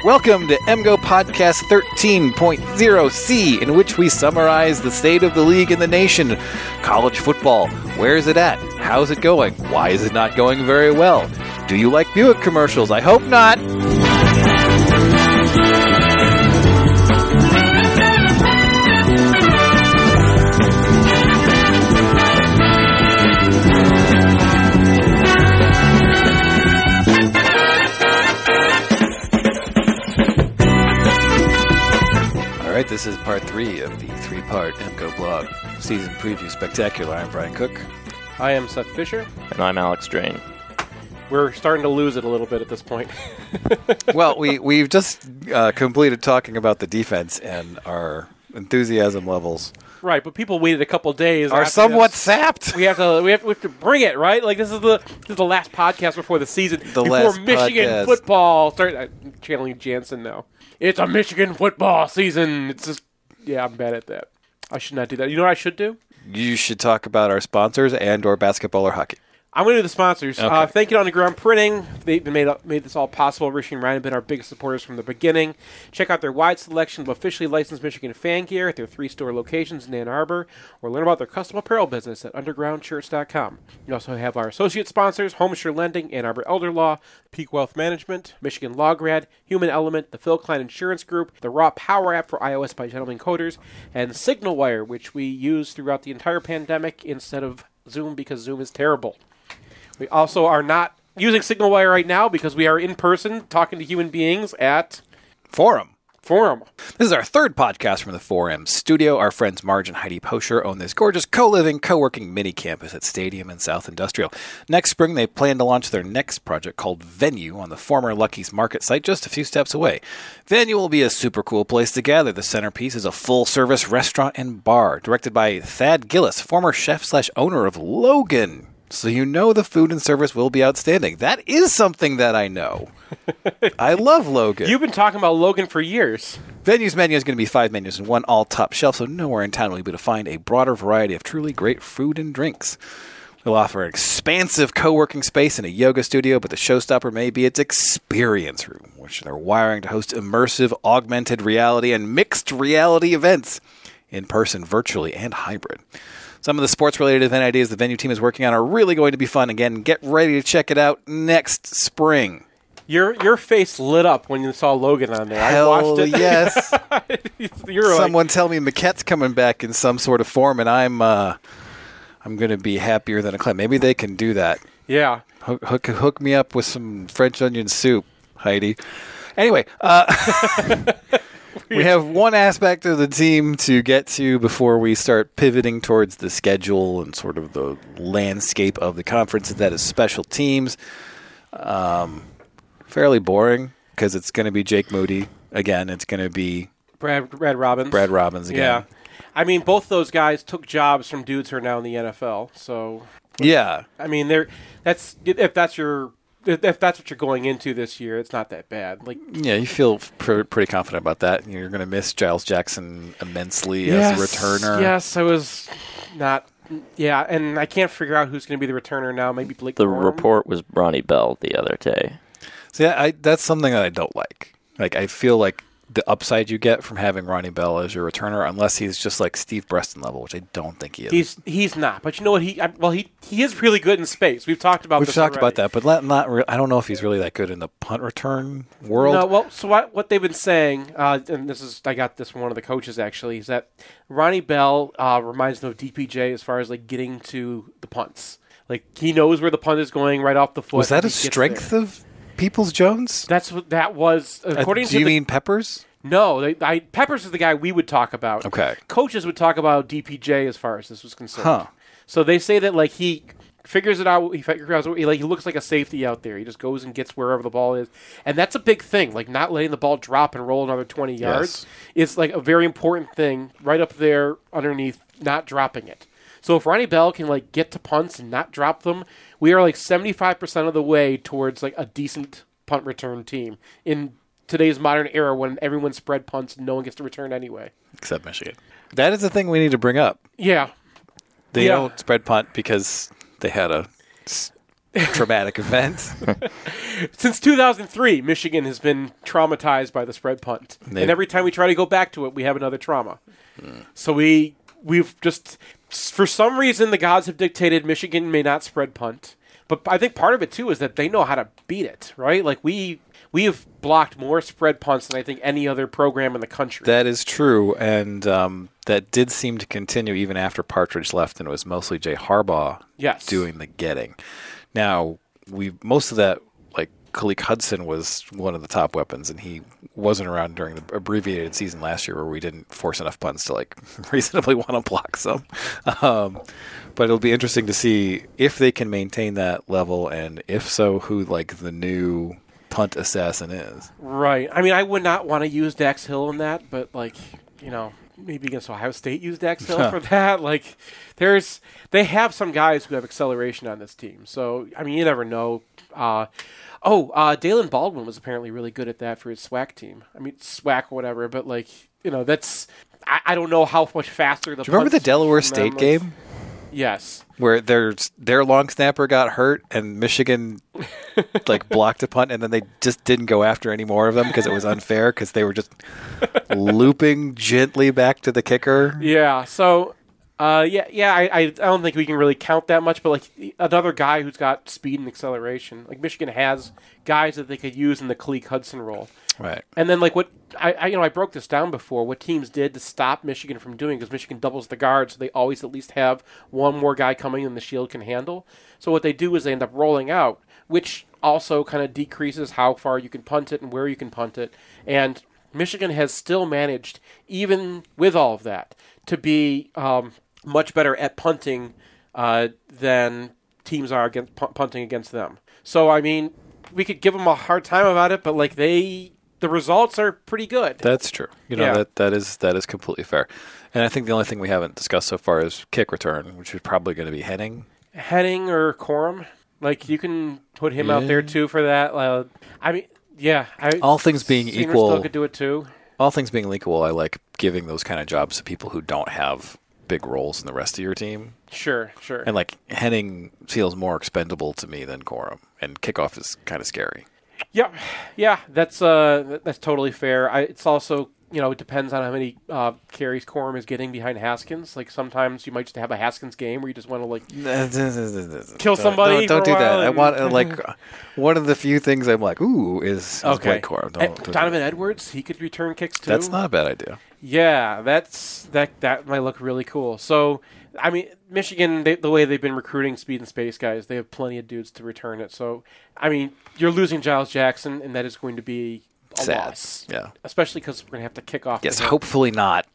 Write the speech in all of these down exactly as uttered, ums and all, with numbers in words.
Welcome to M G O Podcast thirteen point oh C, in which we summarize the state of the league and the nation. College football. Where is it at? How's it going? Why is it not going very well? Do you like Buick commercials? I hope not. All right, this is part three of the three-part M G O blog season preview spectacular. I'm Brian Cook. I am Seth Fisher. And I'm Alex Drain. We're starting to lose it a little bit at this point. Well, we, we've just uh, completed talking about the defense, and our enthusiasm levels Right, but people waited a couple days. are somewhat this. sapped. We have to we have, we have to bring it, right? Like this is the this is the last podcast before the season. The before last Michigan podcast. football start I'm channeling Jansen now. It's a Michigan football season. It's just yeah, I'm bad at that. I should not do that. You know what I should do? You should talk about our sponsors and or basketball or hockey. I'm going to do the sponsors. Okay. Uh, thank you to Underground Printing. They've made made this all possible. Richie and Ryan have been our biggest supporters from the beginning. Check out their wide selection of officially licensed Michigan fan gear at their three store locations in Ann Arbor, or learn about their custom apparel business at underground shirts dot com. You also have our associate sponsors, Homeshire Lending, Ann Arbor Elder Law, Peak Wealth Management, Michigan Law Grad, Human Element, the Phil Klein Insurance Group, the Raw Power app for iOS by Gentleman Coders, and SignalWire, which we use throughout the entire pandemic instead of Zoom because Zoom is terrible. We also are not using SignalWire right now because we are in person talking to human beings at Forum. Forum. This is our third podcast from the four M studio. Our friends Marge and Heidi Posher own this gorgeous co-living, co-working mini campus at Stadium and South Industrial. Next spring, they plan to launch their next project called Venue on the former Lucky's Market site just a few steps away. Venue will be a super cool place to gather. The centerpiece is a full-service restaurant and bar directed by Thad Gillis, former chef slash owner of Logan. So you know the food and service will be outstanding. That is something that I know. I love Logan. You've been talking about Logan for years. Venue's menu is going to be five menus and one all-top shelf, so nowhere in town will you be able to find a broader variety of truly great food and drinks. We'll offer an expansive co-working space and a yoga studio, but the showstopper may be its experience room, which they're wiring to host immersive, augmented reality and mixed reality events in person, virtually, and hybrid. Some of the sports-related event ideas the Venue team is working on are really going to be fun. Again, get ready to check it out next spring. Your your face lit up when you saw Logan on there. Hell I watched it. Yes. You're Someone like, tell me Maquette's coming back in some sort of form, and I'm uh, I'm going to be happier than a clam. Maybe they can do that. yeah. Hook, hook, hook me up with some French onion soup, Heidi. Anyway, uh, we have one aspect of the team to get to before we start pivoting towards the schedule and sort of the landscape of the conference, and that is special teams. Um, fairly boring because it's going to be Jake Moody again. It's going to be Brad Brad Robbins. Brad Robbins again. Yeah. I mean, both those guys took jobs from dudes who are now in the N F L. So, Yeah. I mean, they're that's if that's your if that's what you're going into this year, it's not that bad. Like, Yeah, you feel pr- pretty confident about that. You're going to miss Giles Jackson immensely yes, as a returner. Yes, I was not. Yeah, and I can't figure out who's going to be the returner now. Maybe Blake. The Corum? report was Ronnie Bell the other day. See, I, that's something that I don't like. Like, I feel like the upside you get from having Ronnie Bell as your returner, unless he's just like Steve Breston level, which I don't think he is. He's he's not. But you know what? He I, well he he is really good in space. We've talked about We've this talked already. about that, but not, not re- I don't know if he's really that good in the punt return world. No, well, so what what they've been saying, uh, and this is I got this from one of the coaches actually, is that Ronnie Bell uh, reminds them of D P J as far as like getting to the punts. Like he knows where the punt is going right off the foot. Was that and a he gets strength there. of Peoples-Jones? That's what that was according uh, to Do you the, mean Peppers? No, they, I, Peppers is the guy we would talk about. Okay. Coaches would talk about D P J as far as this was concerned. Huh. So they say that like he figures it out. He figures out he, like he looks like a safety out there. He just goes and gets wherever the ball is, and that's a big thing. Like not letting the ball drop and roll another twenty yards is like a very important thing. Right up there underneath, not dropping it. So if Ronnie Bell can like get to punts and not drop them, we are like seventy-five percent of the way towards like a decent punt return team in today's modern era when everyone spread punts and no one gets to return anyway. Except Michigan. That is the thing we need to bring up. Yeah. They Yeah. don't spread punt because they had a traumatic event. Since two thousand three, Michigan has been traumatized by the spread punt. They- and every time we try to go back to it, we have another trauma. Mm. So we, we've just, for some reason, the gods have dictated Michigan may not spread punt. But I think part of it, too, is that they know how to beat it, right? Like, we we have blocked more spread punts than I think any other program in the country. That is true, and um, that did seem to continue even after Partridge left, and it was mostly Jay Harbaugh yes. doing the getting. Now, we most of that, like, Khaleke Hudson was one of the top weapons, and he wasn't around during the abbreviated season last year where we didn't force enough punts to, like, reasonably want to block some. Um, but it'll be interesting to see if they can maintain that level, and if so, who, like, the new punt assassin is. Right. I mean, I would not want to use Dax Hill in that, but, like, you know, maybe against Ohio State use Dax Hill for that. Like, there's they have some guys who have acceleration on this team. So, I mean, you never know. Uh, oh, uh, Dalen Baldwin was apparently really good at that for his SWAC team. I mean, SWAC or whatever, but, like, you know, that's I, I don't know how much faster the. Do you remember the Delaware State them, game? Yes. Where their their long snapper got hurt and Michigan like blocked a punt, and then they just didn't go after any more of them because it was unfair because they were just looping gently back to the kicker. Yeah. So, uh, yeah, yeah. I, I I don't think we can really count that much, but like another guy who's got speed and acceleration, like Michigan has guys that they could use in the Khaleke Hudson role. Right. And then, like, what I, I, you know, I broke this down before. What teams did to stop Michigan from doing, because Michigan doubles the guard, so they always at least have one more guy coming than the shield can handle. So what they do is they end up rolling out, which also kind of decreases how far you can punt it and where you can punt it. And Michigan has still managed, even with all of that, to be um, much better at punting uh, than teams are against pu- punting against them. So I mean, we could give them a hard time about it, but like they. The results are pretty good. That's true. You know, yeah. that that is that is completely fair. And I think the only thing we haven't discussed so far is kick return, which is probably going to be Henning. Henning or Corum. Like, you can put him yeah. out there, too, for that. Uh, I mean, yeah. I, all things being Singer equal. still could do it, too. All things being equal, I like giving those kind of jobs to people who don't have big roles in the rest of your team. Sure, sure. And, like, Henning feels more expendable to me than Corum. And kickoff is kind of scary. Yeah, yeah, that's uh, that's totally fair. I, it's also, you know, it depends on how many uh, carries Corum is getting behind Haskins. Like, sometimes you might just have a Haskins game where you just want to, like, kill somebody. Don't, don't for a do that. while I and- want, uh, like, one of the few things I'm like, ooh, is, is Okay. Blake Corum. Don't, And don't do Donovan that. Edwards, he could return kicks, too. That's not a bad idea. Yeah, that's that. That might look really cool. So, I mean, Michigan, they, the way they've been recruiting speed and space guys, they have plenty of dudes to return it. So, I mean, you're losing Giles Jackson, and that is going to be a Sad. loss. Yeah. Especially because we're going to have to kick off. Yes, the- hopefully not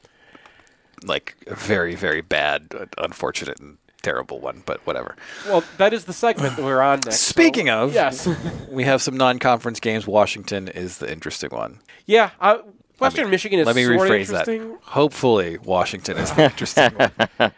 like a very, very bad, uh, unfortunate, and terrible one, but whatever. Well, that is the segment that we're on next. Speaking so, of, yes, we have some non-conference games. Washington is the interesting one. yeah. Uh, Western Let me- Michigan is Let me sort of rephrase that. interesting. Hopefully, Washington is the interesting one.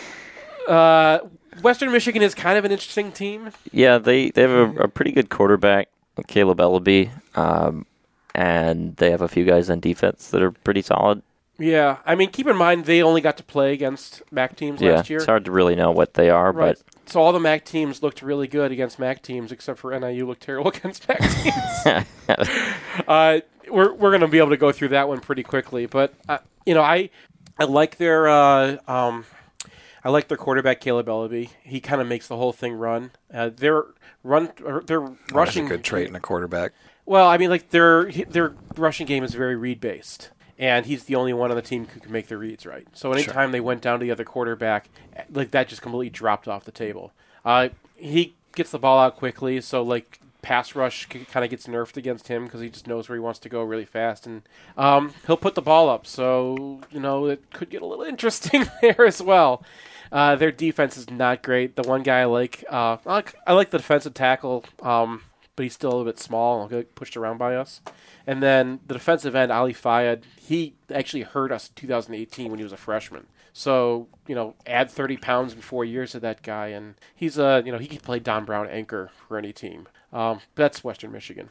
Uh, Western Michigan is kind of an interesting team. Yeah, they, they have a, a pretty good quarterback, Caleb Ellaby, um, and they have a few guys on defense that are pretty solid. Yeah, I mean, keep in mind they only got to play against M A C teams Yeah, last year. it's hard to really know what they are, Right. but So all the M A C teams looked really good against M A C teams, except for N I U looked terrible against M A C teams. uh, we're we're going to be able to go through that one pretty quickly, but uh, you know, I I like their uh, um, I like their quarterback Caleb Ellaby. He kind of makes the whole thing run. Uh, their run, or their That's rushing a good trait in a quarterback. Well, I mean, like their their rushing game is very read based. And he's the only one on the team who can make the reads right. So anytime Sure. they went down to the other quarterback, like that just completely dropped off the table. Uh, he gets the ball out quickly, so like pass rush kind of gets nerfed against him because he just knows where he wants to go really fast, and um, he'll put the ball up. So you know it could get a little interesting there as well. Uh, their defense is not great. The one guy I like, uh, I like, I like the defensive tackle, um, but he's still a little bit small. He'll get pushed around by us. And then the defensive end, Ali Fayed, he actually hurt us in two thousand eighteen when he was a freshman. So, you know, add thirty pounds in four years to that guy, and he's a, you know, he can play Don Brown anchor for any team. Um, that's Western Michigan.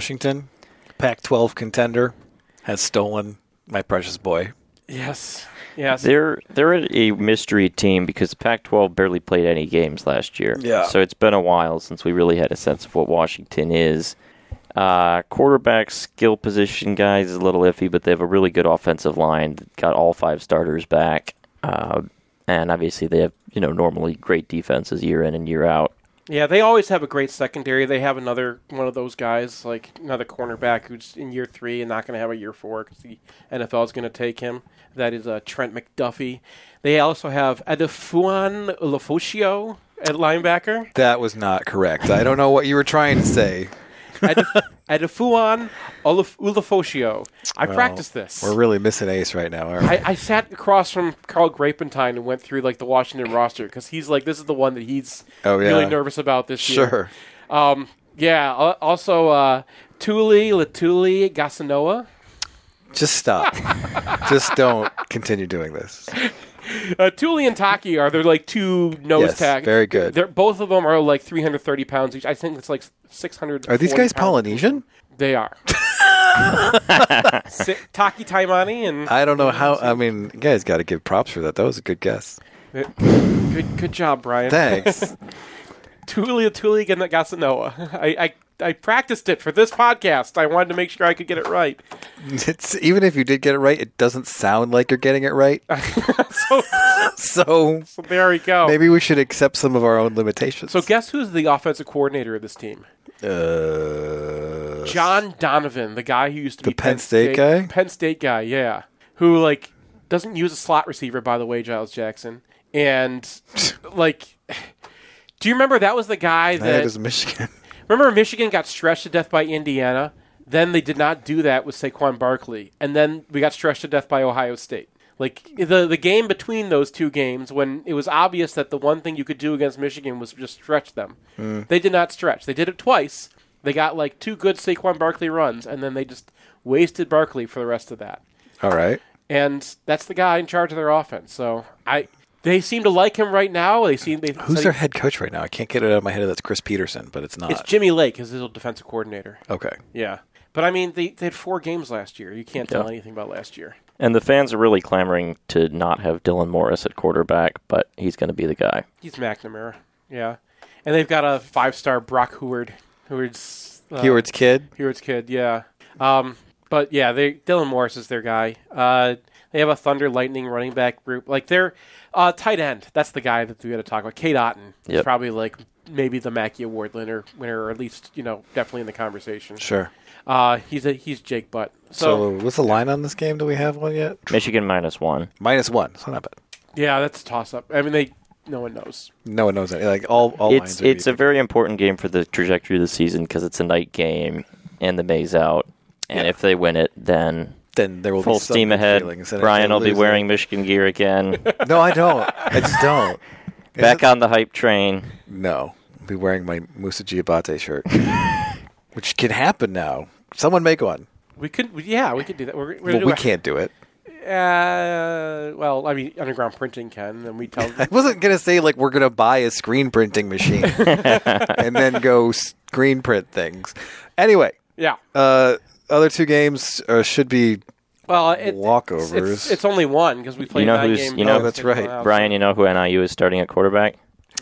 Washington, Pac twelve contender, has stolen my precious boy. Yes. Yes. They're they're a mystery team because the Pac twelve barely played any games last year. Yeah. So it's been a while since we really had a sense of what Washington is. Uh, quarterback skill position guys is a little iffy, but they have a really good offensive line. Got all five starters back, uh, and obviously they have you know normally great defenses year in and year out. Yeah, they always have a great secondary. They have another one of those guys, like another cornerback who's in year three and not going to have a year four because the N F L is going to take him. That is uh, Trent McDuffie. They also have Adefuan Ulafoshio at linebacker. That was not correct. I don't know what you were trying to say. Adef- Adefuan Ulaf- Ulafoshio. I Well, practiced this. We're really missing Ace right now, aren't we? I, I sat across from Carl Grapentine and went through like the Washington roster because he's like this is the one that he's Oh, yeah. really nervous about this year. Sure. Um, yeah. al- Also, uh, Tuli Latuli Gasanoa. Just stop. Just don't continue doing this. Uh, Tuli and Taki are they're like two nose Yes, tags. very good. They're both of them are like three hundred thirty pounds each. I think it's like six hundred. Are these guys Polynesian? They are. Si- Taki Taimani and I don't know how. I mean, you guys got to give props for that. That was a good guess. good good job, Brian. Thanks. Tuli Tuli Gasanoa. I, I I practiced it for this podcast. I wanted to make sure I could get it right. It's, even if you did get it right, it doesn't sound like you're getting it right. so, So so there we go. maybe we should accept some of our own limitations. So guess who's the offensive coordinator of this team? uh, John Donovan, the guy who used to The be Penn State guy? Penn State guy, yeah. Who like doesn't use a slot receiver, by the way, Giles Jackson. And like, do you remember that was the guy that that is Michigan. remember Michigan got stretched to death by Indiana? Then they did not do that with Saquon Barkley, and then we got stretched to death by Ohio State. Like the the game between those two games, when it was obvious that the one thing you could do against Michigan was just stretch them, Mm. they did not stretch. They did it twice. They got like two good Saquon Barkley runs, and then they just wasted Barkley for the rest of that. All right. And that's the guy in charge of their offense. So I, they seem to like him right now. They seem they. Who's said their he- head coach right now? I can't get it out of my head. That's Chris Peterson, but it's not. It's Jimmy Lake, his little defensive coordinator. Okay. Yeah, but I mean, they they had four games last year. You can't tell Yeah. anything about last year. And the fans are really clamoring to not have Dylan Morris at quarterback, but he's going to be the guy. He's McNamara. Yeah, and they've got a five-star Brock Heward. Heward's uh, Heward's kid. Heward's kid. Yeah. Um, but yeah, they Dylan Morris is their guy. Uh, they have a Thunder Lightning running back group. Like their uh, tight end. That's the guy that we got to talk about. Kate Otten. He's Yep. probably like maybe the Mackey Award winner, winner, or at least you know definitely in the conversation. Sure. Uh, he's a he's Jake Butt. So, So, what's the line on this game? Do we have one yet? Michigan minus one. Minus one. So not bad. yeah, that's a toss up. I mean, they no one knows. No one knows any. Like all, all It's lines. Are it's a easy. very important game for the trajectory of the season because it's a night game and the May's out. And Yeah. if they win it, then Then there will full be some steam good ahead. feelings, and if Brian they will be lose wearing it- Michigan gear again. No, I don't. I just don't. Is Back it- on the hype train. No, I'll be wearing my Musa Giabate shirt, which can happen now. Someone make one. We could, yeah, we could do that. We're, we're gonna Well, do we a- can't do it. Uh, well, I mean, underground printing can, and we tell. I wasn't gonna say like we're gonna buy a screen printing machine and then go screen print things. Anyway, yeah. uh, other two games uh, should be Well, it, walkovers. It's, it's only one because we played You know nine who's- games. you know- Oh, that's right. Brian, you know who N I U is starting at quarterback?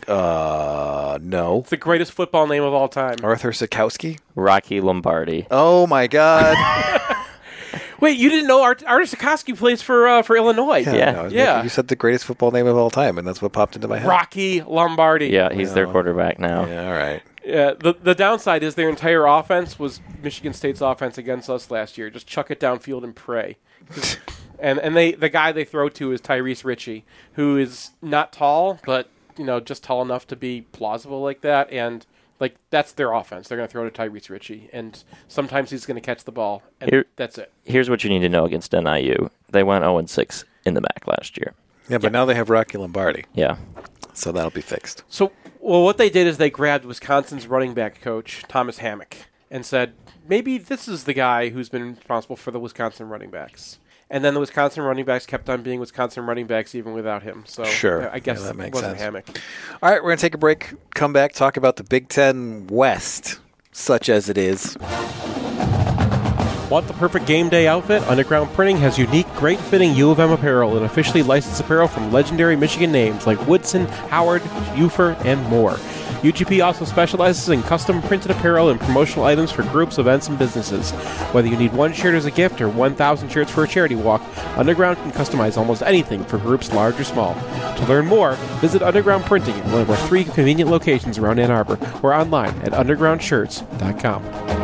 uh, no. It's the greatest football name of all time. Arthur Sikowski. Rocky Lombardi. Oh my God. Wait, you didn't know Art- Artur Sikorsky plays for uh, for Illinois? Yeah. no, I was Yeah. making- You said the greatest football name of all time, and that's what popped into my head. Rocky Lombardi. Yeah, he's their Well, quarterback now. Yeah, all right. Yeah, the the downside is their entire offense was Michigan State's offense against us last year. Just chuck it downfield and pray. and and they the guy they throw to is Tyrese Ritchie, who is not tall, but you know just tall enough to be plausible like that. And like that's their offense. They're going to throw to Tyrese Ritchie, and sometimes he's going to catch the ball, and Here- that's it. Here's what you need to know against N I U. They went oh and six in the M A C last year. Yeah, but now they have Rocky Lombardi, Yeah. so that'll be fixed. So, well, what they did is they grabbed Wisconsin's running back coach, Thomas Hammock, and said, maybe this is the guy who's been responsible for the Wisconsin running backs. And then the Wisconsin running backs kept on being Wisconsin running backs even without him. So Sure. I guess Yeah, that it makes wasn't sense. Hammock. All right, we're going to take a break, come back, talk about the Big Ten West, such as it is. Want the perfect game day outfit? Underground Printing has unique, great-fitting U of M apparel and officially licensed apparel from legendary Michigan names like Woodson, Howard, Ufer, and more. U G P also specializes in custom printed apparel and promotional items for groups, events, and businesses. Whether you need one shirt as a gift or one thousand shirts for a charity walk, Underground can customize almost anything for groups large or small. To learn more, visit Underground Printing at one of our three convenient locations around Ann Arbor or online at underground shirts dot com.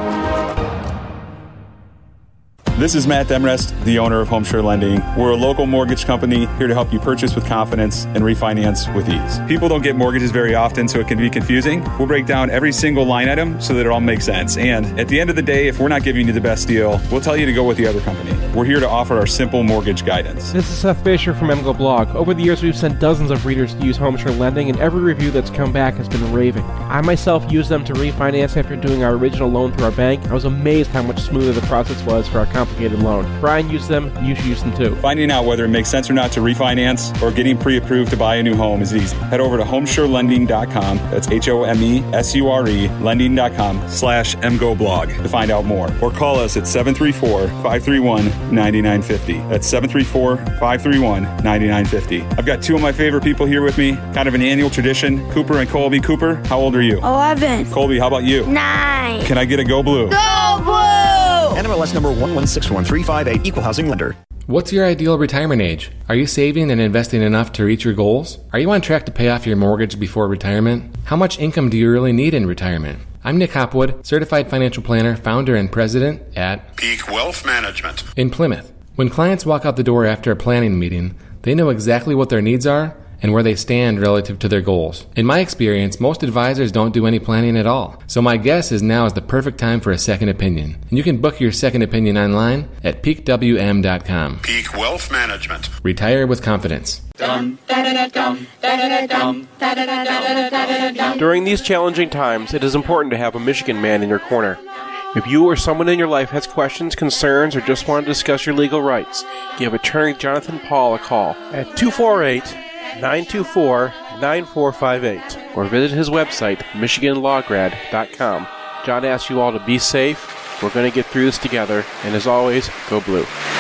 This is Matt Demrest, the owner of HomeSure Lending. We're a local mortgage company here to help you purchase with confidence and refinance with ease. People don't get mortgages very often, so it can be confusing. We'll break down every single line item so that it all makes sense. And at the end of the day, if we're not giving you the best deal, we'll tell you to go with the other company. We're here to offer our simple mortgage guidance. This is Seth Fisher from M G O Blog. Over the years, we've sent dozens of readers to use HomeSure Lending, and every review that's come back has been raving. I myself used them to refinance after doing our original loan through our bank. I was amazed how much smoother the process was for our complicated loan. Brian used them, you should use them too. Finding out whether it makes sense or not to refinance or getting pre-approved to buy a new home is easy. Head over to homesure lending dot com, that's H O M E S U R E, lending dot com slash M G O blog to find out more. Or call us at seven three four, five three one, nine nine five zero. That's seven three four, five three one, nine nine five zero. I've got two of my favorite people here with me, kind of an annual tradition, Cooper and Colby. Cooper, how old are you? eleven. Colby, how about you? nine. Can I get a Go Blue? Go Blue! N M L S number one one six one three five eight, Equal Housing Lender. What's your ideal retirement age? Are you saving and investing enough to reach your goals? Are you on track to pay off your mortgage before retirement? How much income do you really need in retirement? I'm Nick Hopwood, Certified Financial Planner, founder and president at Peak Wealth Management in Plymouth. When clients walk out the door after a planning meeting, they know exactly what their needs are and where they stand relative to their goals. In my experience, most advisors don't do any planning at all. So my guess is now is the perfect time for a second opinion. And you can book your second opinion online at peak w m dot com. Peak Wealth Management. Retire with confidence. During these challenging times, it is important to have a Michigan man in your corner. If you or someone in your life has questions, concerns, or just want to discuss your legal rights, give attorney Jonathan Paul a call at two four eight, nine two four, nine four five eight or visit his website, michigan law grad dot com. John asks you all to be safe. We're going to get through this together, and as always, go blue.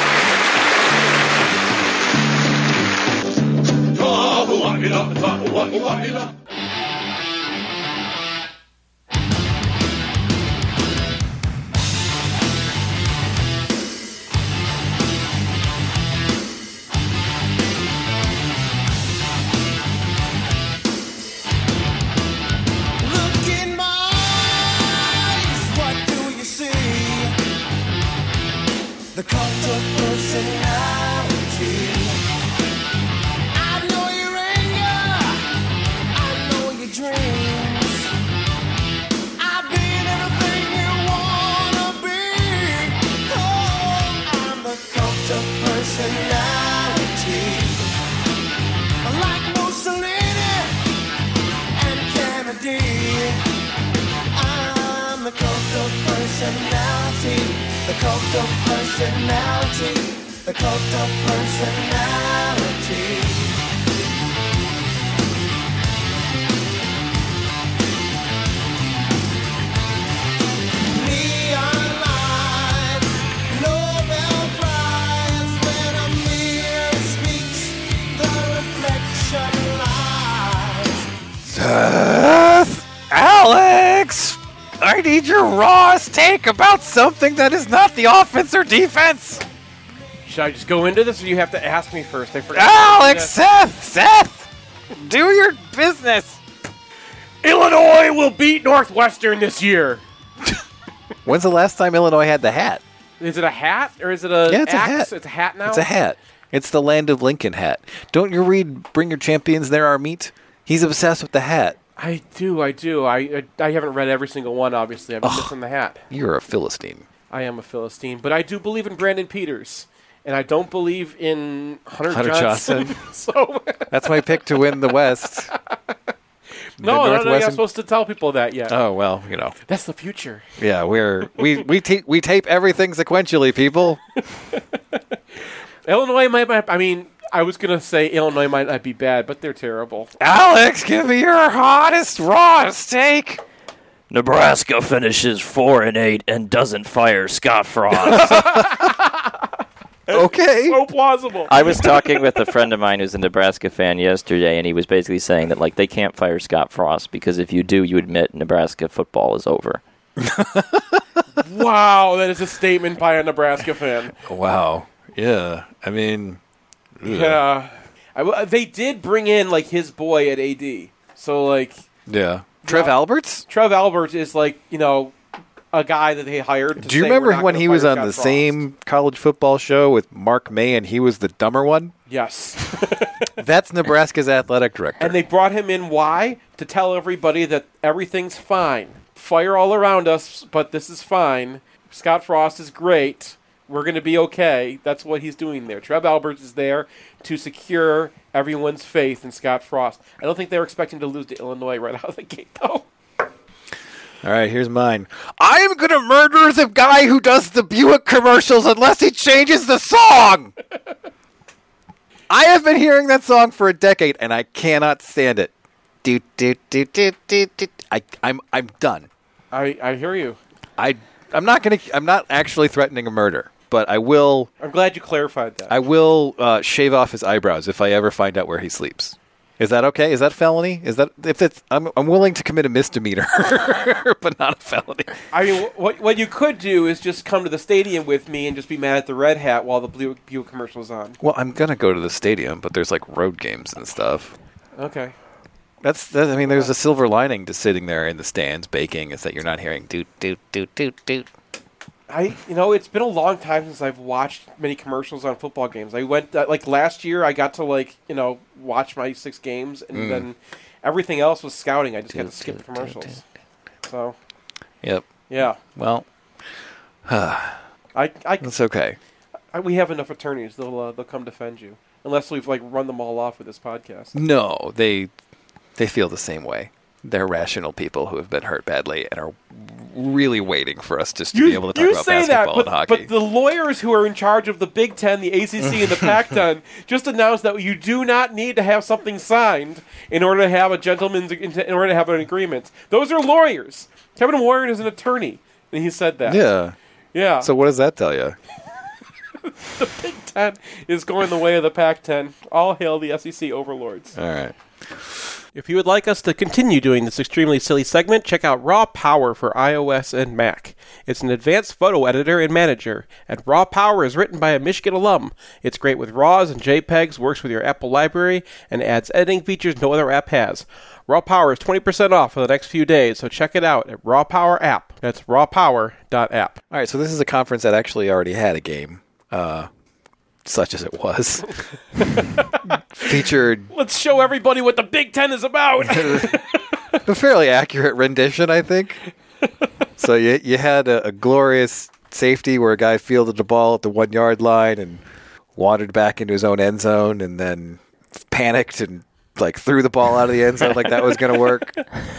The cult of personality. I know your anger, I know your dreams. I've been everything you wanna be. Oh, I'm the cult of personality. Like Mussolini and Kennedy, I'm the cult of personality. The cult of personality, the cult of personality. Neon lights, Nobel Prize, when a mirror speaks, the reflection lies. Seth! Alex! I need your rawest take about something that is not the offense or defense. Should I just go into this, or you have to ask me first? I forgot. Alex, Seth, Seth, do your business. Illinois will beat Northwestern this year. When's the last time Illinois had the hat? Is it a hat, or is it a Yeah, it's a axe? hat. It's a hat now? It's a hat. It's the Land of Lincoln hat. Don't you read Bring Your Champions, There Are Meat? He's obsessed with the hat. I do, I do. I, I I haven't read every single one, obviously. I've been missing the hat. You're a Philistine. I am a Philistine, but I do believe in Brandon Peters, and I don't believe in Hunter, Hunter Johnson. Johnson. so That's my pick to win the West. no, no, no, you're not Northwestern- supposed to tell people that yet. Oh, well, you know. That's the future. Yeah, we're we we, ta- we tape everything sequentially, people. Illinois might, might, I mean, I was going to say Illinois might not be bad, but they're terrible. Alex, give me your hottest, rawest take. Nebraska finishes four and eight and doesn't fire Scott Frost. Okay. So plausible. I was talking with a friend of mine who's a Nebraska fan yesterday, and he was basically saying that like they can't fire Scott Frost because if you do, you admit Nebraska football is over. Wow, that is a statement by a Nebraska fan. Wow. Yeah. I mean, ugh. Yeah. I w they did bring in, like, his boy at A D. So, like, Yeah. Trev Yeah. Alberts? Trev Albert is, like, you know, a guy that they hired to Do you say, "We're remember not when gonna he was fire on Scott the Frost." same college football show with Mark May and he was the dumber one? Yes. That's Nebraska's athletic director. And they brought him in, why? To tell everybody that everything's fine. Fire all around us, but this is fine. Scott Frost is great. We're going to be okay. That's what he's doing there. Trev Alberts is there to secure everyone's faith in Scott Frost. I don't think they were expecting to lose to Illinois right out of the gate, though. All right, here's mine. I am going to murder the guy who does the Buick commercials unless he changes the song. I have been hearing that song for a decade, and I cannot stand it. Do, do, do, do, do, do. I, I'm, I'm done. I, I hear you. I, I'm not going to. I'm not actually threatening a murder, but I will. I'm glad you clarified that. I will uh, shave off his eyebrows if I ever find out where he sleeps. Is that okay? Is that felony? Is that if it's? I'm I'm willing to commit a misdemeanor, but not a felony. I mean, wh- what what you could do is just come to the stadium with me and just be mad at the Red Hat while the Blue Buick commercial's on. Well, I'm gonna go to the stadium, but there's like road games and stuff. Okay. That's that, I mean, there's a silver lining to sitting there in the stands baking is that you're not hearing doot doot doot doot doot. I, you know, it's been a long time since I've watched many commercials on football games. I went, uh, like, last year, I got to, like, you know, watch my six games, and Mm. then everything else was scouting. I just got to Doot, skip the doot, commercials. doot, So, Yep. yeah. Well, I, I, that's okay. I we have enough attorneys. They'll, uh, they'll come defend you. Unless we've, like, run them all off with this podcast. No, they they feel the same way. They're rational people who have been hurt badly and are really waiting for us just to be able to talk you about say that, basketball but, and hockey. but the lawyers who are in charge of the Big Ten, the A C C, and the Pac ten just announced that you do not need to have something signed in order to have a gentleman's in order to have an agreement. Those are lawyers. Kevin Warren is an attorney, and he said that. yeah. yeah. So what does that tell you? the Big Ten is going the way of the Pac ten. All hail the S E C overlords. All right. If you would like us to continue doing this extremely silly segment, check out Raw Power for iOS and Mac. It's an advanced photo editor and manager, and Raw Power is written by a Michigan alum. It's great with RAWs and JPEGs, works with your Apple library, and adds editing features no other app has. Raw Power is twenty percent off for the next few days, so check it out at Raw Power App. That's raw power dot app. All right, so this is a conference that actually already had a game, uh, such as it was. Featured Let's show everybody what the Big Ten is about. a fairly accurate rendition, I think. So you you had a, a glorious safety where a guy fielded the ball at the one yard line and wandered back into his own end zone, and then panicked and like threw the ball out of the end zone like that was going to work.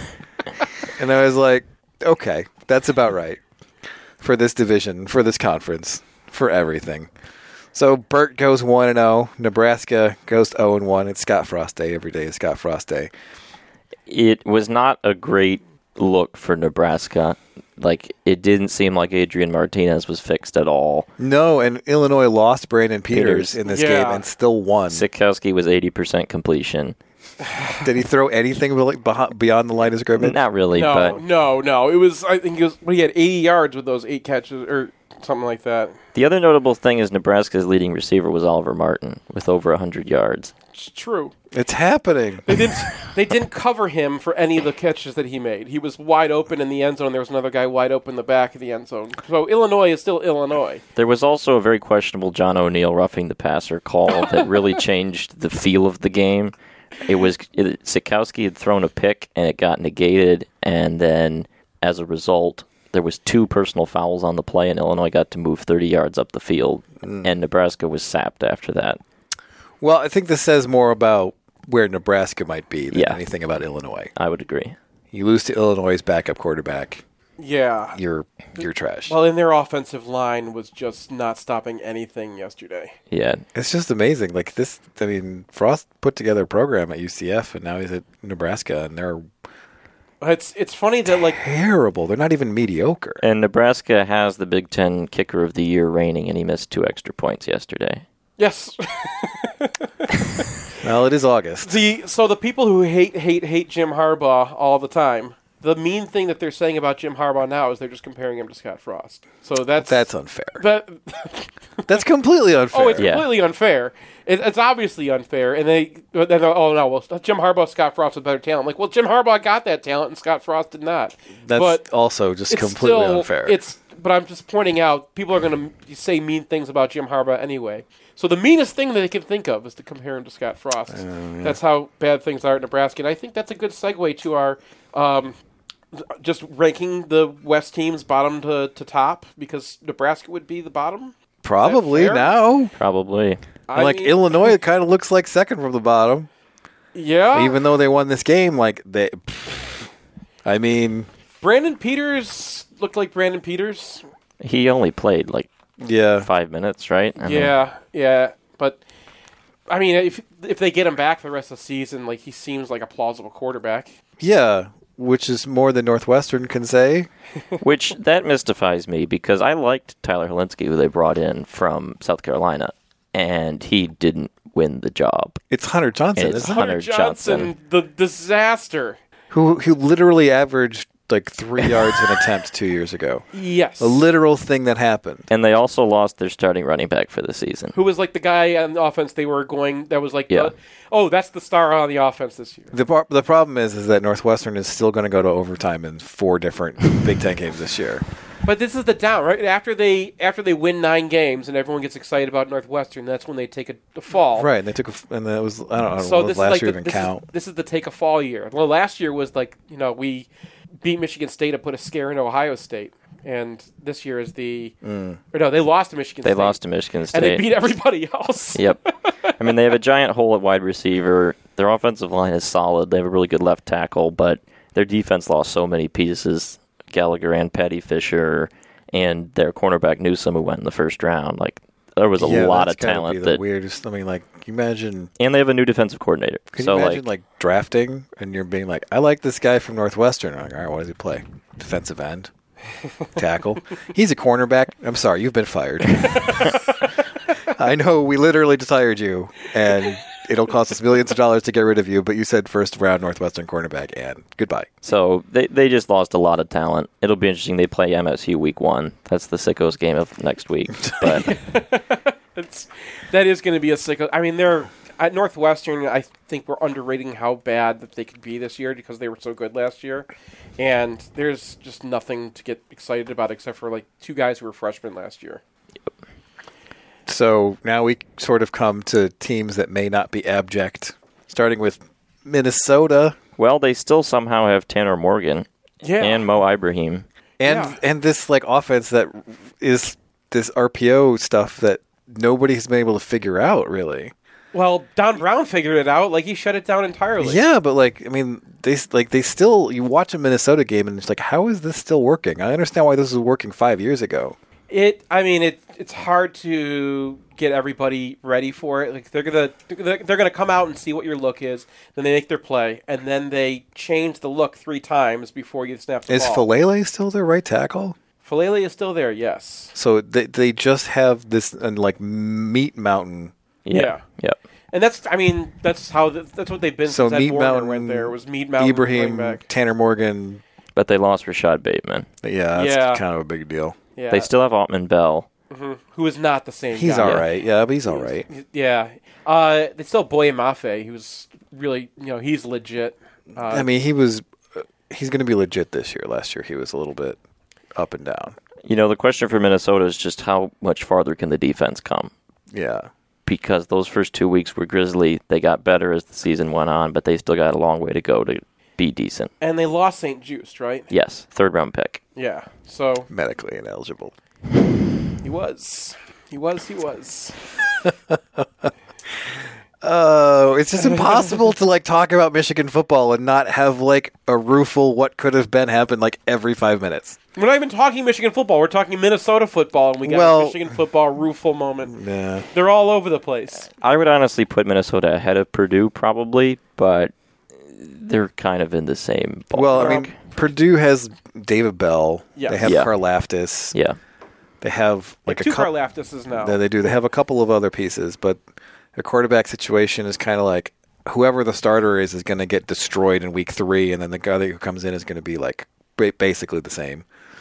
And I was like, okay, that's about right for this division, for this conference, for everything. So Burt goes one and zero. Nebraska goes zero and one. It's Scott Frost Day. Every day is Scott Frost Day. It was not a great look for Nebraska. Like, it didn't seem like Adrian Martinez was fixed at all. No, and Illinois lost Brandon Peters, Peters. in this Yeah. game and still won. Sikowski was eighty percent completion. Did he throw anything be- behi- beyond the line of scrimmage? Not really, no, but no, no. It was, I think it was, well, he had eighty yards with those eight catches, or something like that. the other notable thing is Nebraska's leading receiver was Oliver Martin with over one hundred yards. It's true. It's happening. They didn't. They didn't cover him for any of the catches that he made. He was wide open in the end zone. There was another guy wide open in the back of the end zone. So Illinois is still Illinois. There was also a very questionable John O'Neill roughing the passer call that really changed the feel of the game. It was it, Sikowski had thrown a pick and it got negated, and then as a result, there was two personal fouls on the play, and Illinois got to move thirty yards up the field, Mm. and Nebraska was sapped after that. Well, I think this says more about where Nebraska might be than Yeah. anything about Illinois. I would agree. You lose to Illinois' backup quarterback, Yeah. you're you're trash. Well, and their offensive line was just not stopping anything yesterday. Yeah, It's just amazing. Like this, I mean, Frost put together a program at U C F, and now he's at Nebraska, and they're It's it's funny that like Terrible. They're not even mediocre. And Nebraska has the Big Ten Kicker of the Year reigning, and he missed two extra points yesterday. yes. Well, it is August. the so the people who hate hate hate Jim Harbaugh all the time. The mean thing that they're saying about Jim Harbaugh now is they're just comparing him to Scott Frost. So that's That's unfair. that. That's completely unfair. Oh, it's Yeah. completely unfair. It, it's obviously unfair. And they, then they're, oh no, well Jim Harbaugh, Scott Frost with better talent. Like, well, Jim Harbaugh got that talent and Scott Frost did not. That's but also just it's completely still, unfair. It's but I'm just pointing out people are going to say mean things about Jim Harbaugh anyway. So the meanest thing that they can think of is to compare him to Scott Frost. That's how bad things are at Nebraska, and I think that's a good segue to our. Um, Just ranking the West teams bottom to, to top because Nebraska would be the bottom. Probably fair? now. Probably. I like mean, Illinois, it kind of looks like second from the bottom. yeah. Even though they won this game, like they. I mean, Brandon Peters looked like Brandon Peters. He only played like yeah. five minutes, right? I mean, Yeah, yeah, but I mean, if if they get him back for the rest of the season, like he seems like a plausible quarterback. Yeah, which is more than Northwestern can say. Which, that mystifies me because I liked Tyler Helinski, who they brought in from South Carolina, and he didn't win the job. It's Hunter Johnson, It's isn't it? Hunter Hunter Johnson, Johnson. the disaster. Who who literally averaged like three yards an attempt two years ago. Yes, A literal thing that happened. And they also lost their starting running back for the season. who was like the guy on the offense they were going. That was like, Yeah. the, oh, that's the star on the offense this year. The par- the problem is is that Northwestern is still going to go to overtime in four different Big Ten games this year. But this is the down, right? After they after they win nine games and everyone gets excited about Northwestern, that's when they take a, a fall. Right, and they took a f- and that was I don't know So if this last is like year the, even this count. Is, this is the take a fall year. Well, last year was like you know we beat Michigan State and put a scare into Ohio State, and this year is the Mm. or no, they lost to Michigan They State. lost to Michigan and State. they beat everybody else. Yep. I mean, they have a giant hole at wide receiver. Their offensive line is solid. They have a really good left tackle, but their defense lost so many pieces. Gallagher and Patty Fisher and their cornerback Newsome, who went in the first round. Like, there was a Yeah, lot that's of gotta talent. Be the that, weirdest. I mean, like, can you imagine? and they have a new defensive coordinator. Can so, you imagine like, like, drafting and you're being like, I like this guy from Northwestern. I'm like, all right, what does he play? Defensive end, tackle. He's a cornerback. I'm sorry, you've been fired. I know we literally just hired you, and it'll cost us millions of dollars to get rid of you. But you said first round Northwestern cornerback, and goodbye. so they they just lost a lot of talent. It'll be interesting. They play M S U week one. That's the sickos game of next week. But It's, that is going to be a sick. I mean, they're at Northwestern. I think we're underrating how bad that they could be this year because they were so good last year, and there's just nothing to get excited about except for like two guys who were freshmen last year. So now we sort of come to teams that may not be abject, starting with Minnesota well, they still somehow have Tanner Morgan Yeah, and Mo Ibrahim. and Yeah. and this like offense that is this R P O stuff that nobody has been able to figure out really. well, Don Brown figured it out. Like he shut it down entirely. Yeah, but like I mean, they s- like they still you watch a Minnesota game and it's like, how is this still working? I understand why this was working five years ago. It. I mean, it. It's hard to get everybody ready for it. Like they're gonna, they're, they're gonna come out and see what your look is. Then they make their play, and then they change the look three times before you snap the Is ball. Falele still their right tackle? Falele is still there. Yes. So they they just have this uh, like meat mountain. Yeah. Yep. And that's. I mean, that's how. The, that's what they've been So since Ed Meat Warner Mountain went there. Was Mead Mountain Ibrahim, running back. Tanner Morgan. But they lost Rashad Bateman. Yeah, that's Yeah. kind of a big deal. Yeah. They still have Ottman Bell. who is not the same. He's guy. all right. Yeah, but he's all right. Yeah. Uh, they still have Boye Mafe. He was really. You know, he's legit. Uh, I mean, he was. Uh, he's going to be legit this year. Last year, he was a little bit up and down. You know, the question for Minnesota is just how much farther can the defense come? Yeah. Because those first two weeks were grisly. They got better as the season went on, but they still got a long way to go to be decent. and they lost Saint Just, right? Yes, third round pick. Yeah. So Medically ineligible. he was. He was. He was. Oh, it's just impossible to like talk about Michigan football and not have like a rueful what could have been happen like every five minutes. We're not even talking Michigan football. We're talking Minnesota football, and we got Well- a Michigan football rueful moment. Yeah. They're all over the place. I would honestly put Minnesota ahead of Purdue, probably, but they're kind of in the same ballpark. Well, I mean, Purdue has David Bell. Yes. They have Yeah. Karlaftis. yeah. They have like Like a two couple. Karlaftis now. Yeah, they do. They have a couple of other pieces, but the quarterback situation is kind of like whoever the starter is is going to get destroyed in week three, and then the guy who comes in is going to be like ba- basically the same.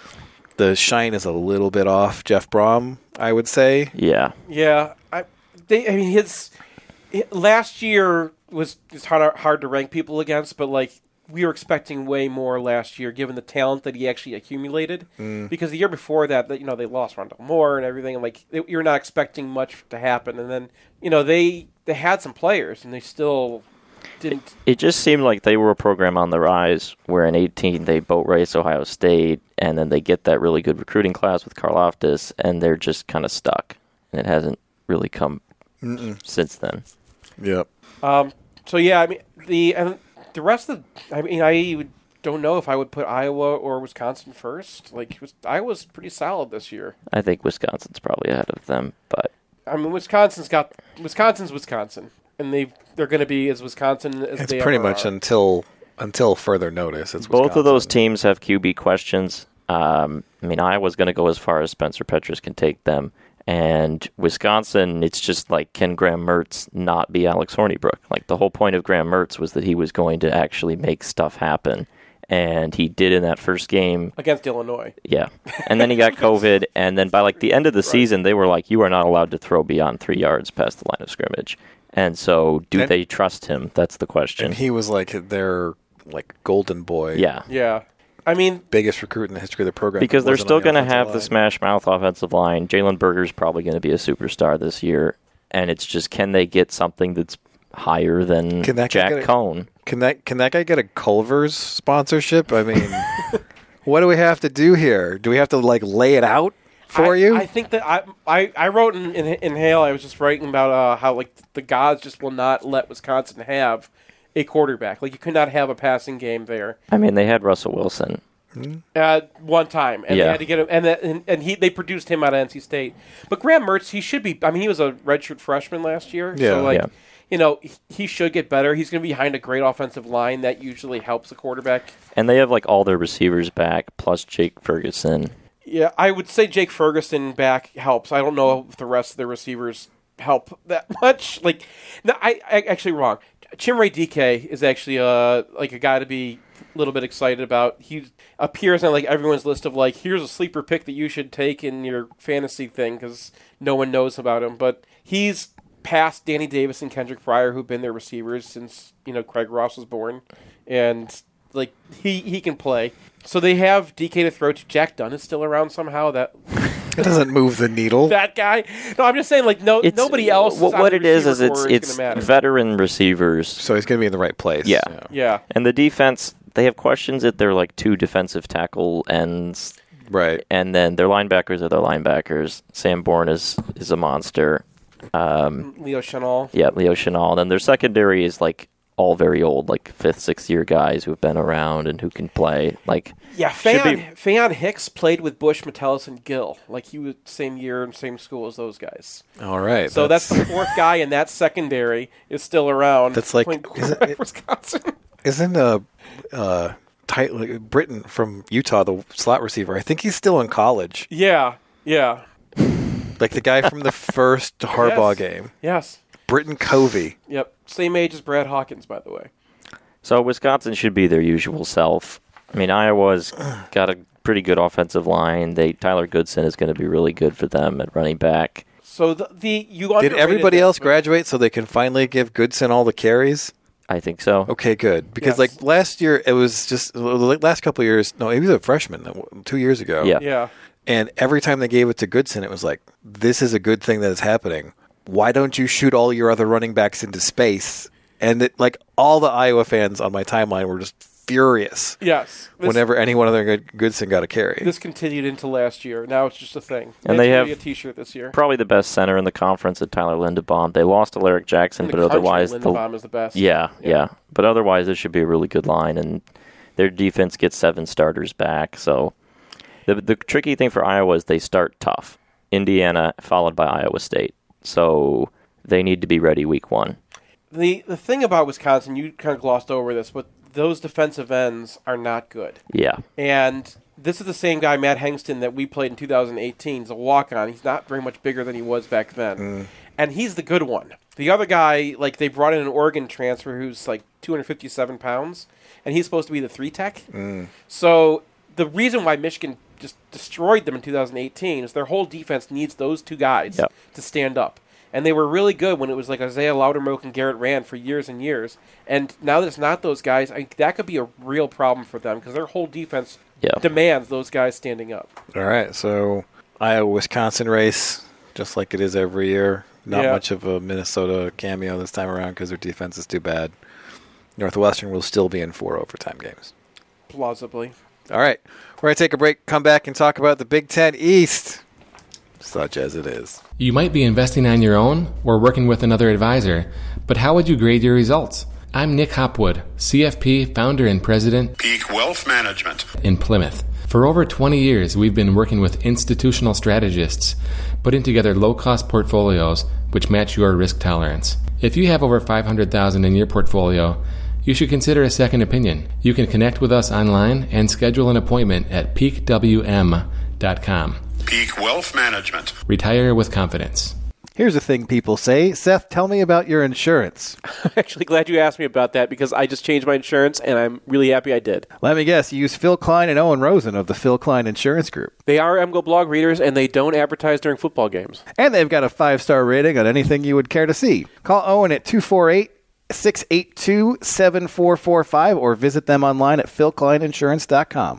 The shine is a little bit off Jeff Brom, I would say. Yeah. Yeah, I, they. I mean, his, hi- last year was it's hard hard to rank people against, but like we were expecting way more last year, given the talent that he actually accumulated. Mm. Because the year before that, that, you know, they lost Rondell Moore and everything, and like they, you're not expecting much to happen. And then you know they they had some players, and they still didn't. It just seemed like they were a program on the rise where in eighteen they boat race Ohio State, and then they get that really good recruiting class with Karlaftis, and they're just kind of stuck. And it hasn't really come Mm-mm. since then. Yep. Um. So yeah, I mean the and the rest of the, I mean I would, don't know if I would put Iowa or Wisconsin first. Like it was, Iowa's pretty solid this year. I think Wisconsin's probably ahead of them, but I mean, Wisconsin's got Wisconsin's Wisconsin, and they they're going to be as Wisconsin as It's they pretty ever much are. until until further notice. It's both of those Wisconsin. teams have Q B questions. Um, I mean, Iowa's going to go as far as Spencer Petras can take them. And Wisconsin, it's just like, can Graham Mertz not be Alex Hornibrook? Like, the whole point of Graham Mertz was that he was going to actually make stuff happen. And he did in that first game. against Illinois. Yeah. And then he got COVID. And then by, like, the end of the season, they were like, you are not allowed to throw beyond three yards past the line of scrimmage. And so, do And- they trust him? That's the question. And he was like their like golden boy. Yeah. Yeah, I mean, Biggest recruit in the history of the program. Because they're Wasn't still on the going to offensive have the line. smash mouth offensive line. Jalen Berger's probably going to be a superstar this year. And it's just, can they get something that's higher than Can that guy Jack get a- Cohn? Can that can that guy get a Culver's sponsorship? I mean, what do we have to do here? Do we have to like lay it out for I, you? I think that I I, I wrote in, in in Hale. I was just writing about uh, how like the gods just will not let Wisconsin have a quarterback. Like you could not have a passing game there. I mean, they had Russell Wilson. Uh, one time, and Yeah. they had to get him, and that, and, and he they produced him out of N C State. But Graham Mertz, he should be. I mean, he was a redshirt freshman last year, Yeah. so like, Yeah. you know, he, he should get better. He's going to be behind a great offensive line that usually helps the quarterback. And they have like all their receivers back, plus Jake Ferguson. Yeah, I would say Jake Ferguson back helps. I don't know if the rest of the receivers help that much. Like, no, I, I actually wrong. Chimere D K is actually uh like a guy to be a little bit excited about. He appears on like everyone's list of like, here's a sleeper pick that you should take in your fantasy thing because no one knows about him. But he's past Danny Davis and Kendrick Pryor, who've been their receivers since you know Craig Ross was born, and like he he can play. So they have D K to throw to. Jack Dunn is still around somehow. That it doesn't move the needle. that guy. No, I'm just saying like no It's, nobody else. What, on what the it is receiver is it's corps it's gonna matter. veteran receivers. So he's going to be in the right place. Yeah. Yeah. And the defense, they have questions at their like two defensive tackle ends, Right. and then their linebackers are their linebackers. Sam Bourne is is a monster. Um, Leo Chenal. yeah, Leo Chenal. And then their secondary is like all very old, like fifth, sixth year guys who've been around and who can play. Like Yeah, should Fayon, be- Fayon Hicks played with Bush, Metellus, and Gill. Like he was same year and same school as those guys. All right. So that's, the fourth guy in that secondary is still around. That's like- playing is it- quarterback for Wisconsin. Isn't uh uh tight like, Britton from Utah the slot receiver? I think he's still in college. yeah, yeah, Like the guy from the first Harbaugh Yes. game, yes, Britton Covey. yep. Same age as Brad Hawkins, by the way. So Wisconsin should be their usual self. I mean, Iowa's got a pretty good offensive line. They Tyler Goodson is going to be really good for them at running back. So the, the you Did underrated everybody this, else but- graduate so they can finally give Goodson all the carries? I think so. Okay, good. Because Yes. like last year, it was just the last couple of years. No, he was a freshman uh, two years ago. Yeah. Yeah, And every time they gave it to Goodson, it was like, this is a good thing that is happening. Why don't you shoot all your other running backs into space? And it, like all the Iowa fans on my timeline were just furious yes. This, whenever any one of their Goodson got a carry. this continued into last year. Now it's just a thing. And It's they gonna have be a T-shirt this year. Probably the best center in the conference at Tyler Lindebaum. They lost to Larrick Jackson, In but the country, otherwise, the, Linderbaum is the best. yeah, Yeah. yeah, But otherwise, this should be a really good line, and their defense gets seven starters back. So the the tricky thing for Iowa is they start tough. Indiana followed by Iowa State, so they need to be ready week one. the the thing about Wisconsin, you kind of glossed over this, but those defensive ends are not good. Yeah. And this is the same guy, Matt Hengston, that we played in two thousand eighteen. He's a walk-on. He's not very much bigger than he was back then. Mm. And he's the good one. The other guy, like, they brought in an Oregon transfer who's, like, two hundred fifty-seven pounds, and he's supposed to be the three-tech. Mm. So the reason why Michigan just destroyed them in two thousand eighteen is their whole defense needs those two guys Yep. to stand up. And they were really good when it was like Isaiah Loudermilk and Garrett Rand for years and years. And now that it's not those guys, I, that could be a real problem for them because their whole defense Yeah. demands those guys standing up. All right, so Iowa-Wisconsin race, just like it is every year. Not Yeah. much of a Minnesota cameo this time around because their defense is too bad. Northwestern will still be in four overtime games. Plausibly. All right, we're going to take a break, come back, and talk about the Big Ten East, such as it is. You might be investing on your own or working with another advisor, but how would you grade your results? I'm Nick Hopwood, C F P founder and president Peak Wealth Management. in Plymouth. For over twenty years, we've been working with institutional strategists, putting together low-cost portfolios which match your risk tolerance. If you have over five hundred thousand dollars in your portfolio, you should consider a second opinion. You can connect with us online and schedule an appointment at peak w m dot com. Peak Wealth Management. Retire with confidence. Here's a thing people say. Seth, tell me about your insurance. I'm actually glad you asked me about that because I just changed my insurance and I'm really happy I did. Let me guess, you use Phil Klein and Owen Rosen of the Phil Klein Insurance Group. They are M G O blog readers and they don't advertise during football games. And they've got a five-star rating on anything you would care to see. Call Owen at two four eight, six eight two, seven four four five or visit them online at phil klein insurance dot com.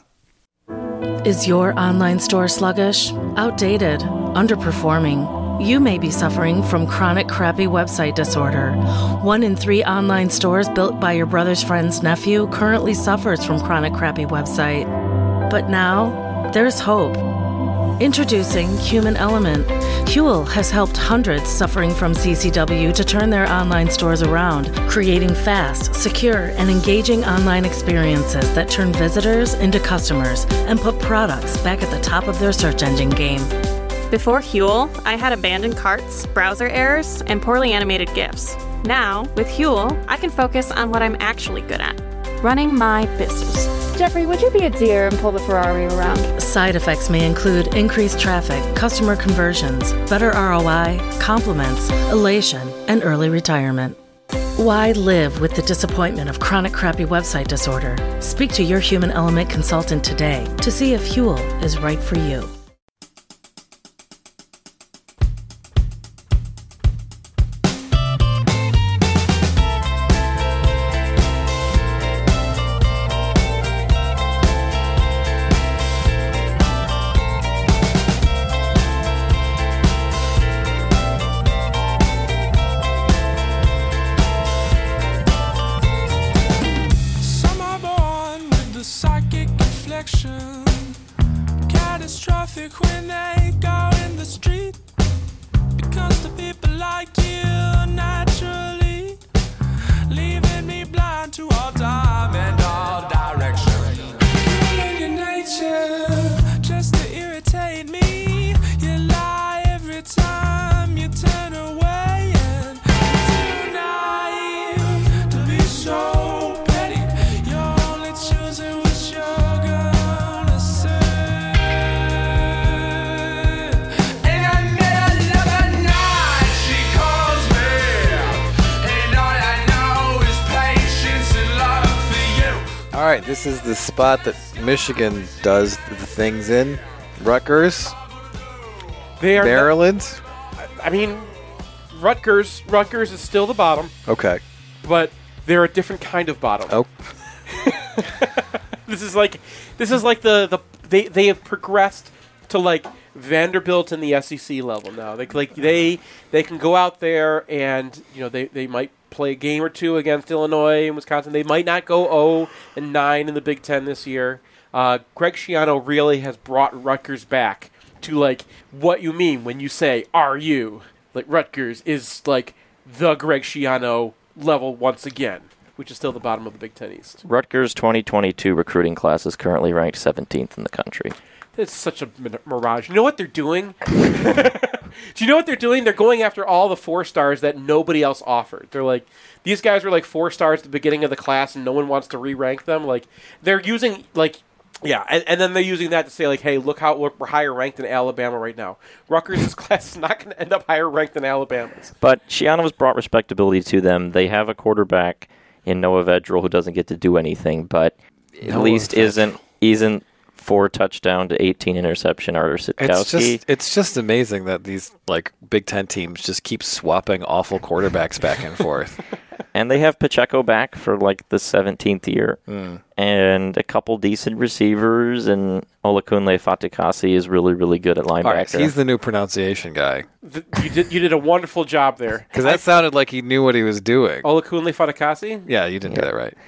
Is your online store sluggish, outdated, underperforming? You may be suffering from chronic crappy website disorder. One in three online stores built by your brother's friend's nephew currently suffers from chronic crappy website. But now, there's hope. Introducing Human Element. Huel has helped hundreds suffering from C C W to turn their online stores around, creating fast, secure, and engaging online experiences that turn visitors into customers and put products back at the top of their search engine game. Before Huel, I had abandoned carts, browser errors, and poorly animated GIFs. Now, with Huel, I can focus on what I'm actually good at, running my business. Jeffrey, would you be a dear and pull the Ferrari around? Side effects may include increased traffic, customer conversions, better R O I, compliments, elation, and early retirement. Why live with the disappointment of chronic crappy website disorder? Speak to your Human Element consultant today to see if Huel is right for you. Some are born with the psychic inflection, catastrophic when they go in the street, because the people like you naturally, leaving me blind to all time and all direction. Killing your nature just to irritate me. You lie every time you turn away, and you're too naive to be so petty. You're only choosing what you're gonna say. And I met another night, she calls me, and all I know is patience and love for you. All right, this is the spot that Michigan does the things in. Rutgers, They are Maryland. I mean, Rutgers. Rutgers is still the bottom, Okay. but they're a different kind of bottom. Oh, This is like this is like the, the they they have progressed to like Vanderbilt and the S E C level now. They like they they can go out there and you know they, they might play a game or two against Illinois and Wisconsin. They might not go oh and nine in the Big Ten this year. Uh, Greg Schiano really has brought Rutgers back to like what you mean when you say "are you?" Like Rutgers is like the Greg Schiano level once again, which is still the bottom of the Big Ten East. Rutgers twenty twenty-two recruiting class is currently ranked seventeenth in the country. It's such a mi- mirage. You know what they're doing? Do you know what they're doing? They're going after all the four stars that nobody else offered. They're like, these guys were like four stars at the beginning of the class, and no one wants to re-rank them. Like, they're using like, yeah, and, and then they're using that to say like, hey, look how look, we're higher ranked than Alabama right now. Rutgers' class is not going to end up higher ranked than Alabama's. But Shiano's brought respectability to them. They have a quarterback in Noah Vedral who doesn't get to do anything, but at Noah least Vedral. isn't isn't four touchdown to eighteen interception Artur Sitkowski. It's just it's just amazing that these like Big Ten teams just keep swapping awful quarterbacks back and forth. And they have Pacheco back for like the seventeenth year, Mm. and a couple decent receivers, and Olakunle Fatukasi is really, really good at linebacker. All right, he's the new pronunciation guy. Th- You did you did a wonderful job there. Because that sounded like he knew what he was doing. Olakunle Fatukasi? Yeah, you didn't get that right.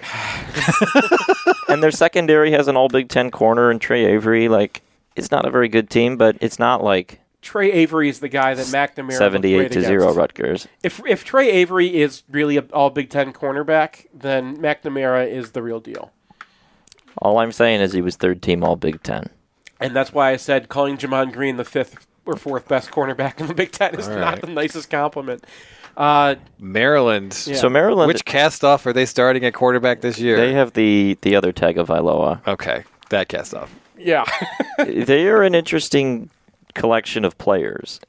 And their secondary has an all Big Ten corner and Trey Avery. Like, it's not a very good team, but it's not like Trey Avery is the guy that McNamara seventy-eight to zero Rutgers. If if Trey Avery is really an all Big Ten cornerback, then McNamara is the real deal. All I'm saying is he was third team all Big Ten. And that's why I said calling Jamon Green the fifth or fourth best cornerback in the Big Ten is All not right. the nicest compliment. Uh, Maryland. Yeah. So Maryland, Which cast off are they starting at quarterback this year? they have the the other Tagovailoa. Okay, that cast off. yeah. They are an interesting collection of players.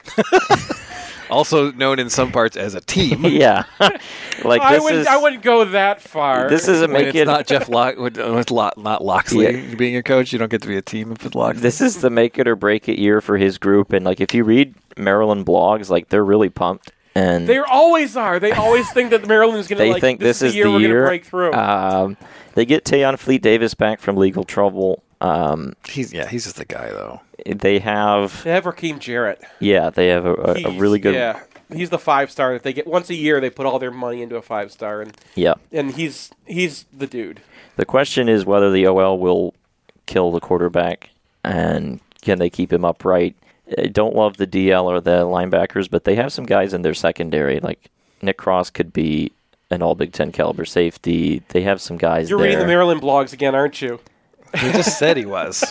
Also known in some parts as a team. Yeah, like I this wouldn't is I wouldn't go that far. this isn't When make it's it not Jeff Lock, with, with Lo- not Loxley Yeah. being a coach. You don't get to be a team if it's Loxley. this is the make it or break it year for his group. And like if you read Maryland blogs, like they're really pumped. And They always are. They always think that Maryland is going to they like think this, this, is the year we're going to year. break through. Um, they get Tayon Fleet Davis back from legal trouble. Um, He's yeah, he's just a guy though. they have they have Raheem Jarrett. yeah, they have a, a, a He's- really good Yeah, he's the five star. If they get once a year, they put all their money into a five star, and yeah. and he's he's the dude. The question is whether the O L will kill the quarterback and can they keep him upright. I don't love the D L or the linebackers, but they have some guys in their secondary. Like Nick Cross could be an all Big Ten caliber safety. They have some guys You're there. reading the Maryland blogs again, aren't you? He just said he was.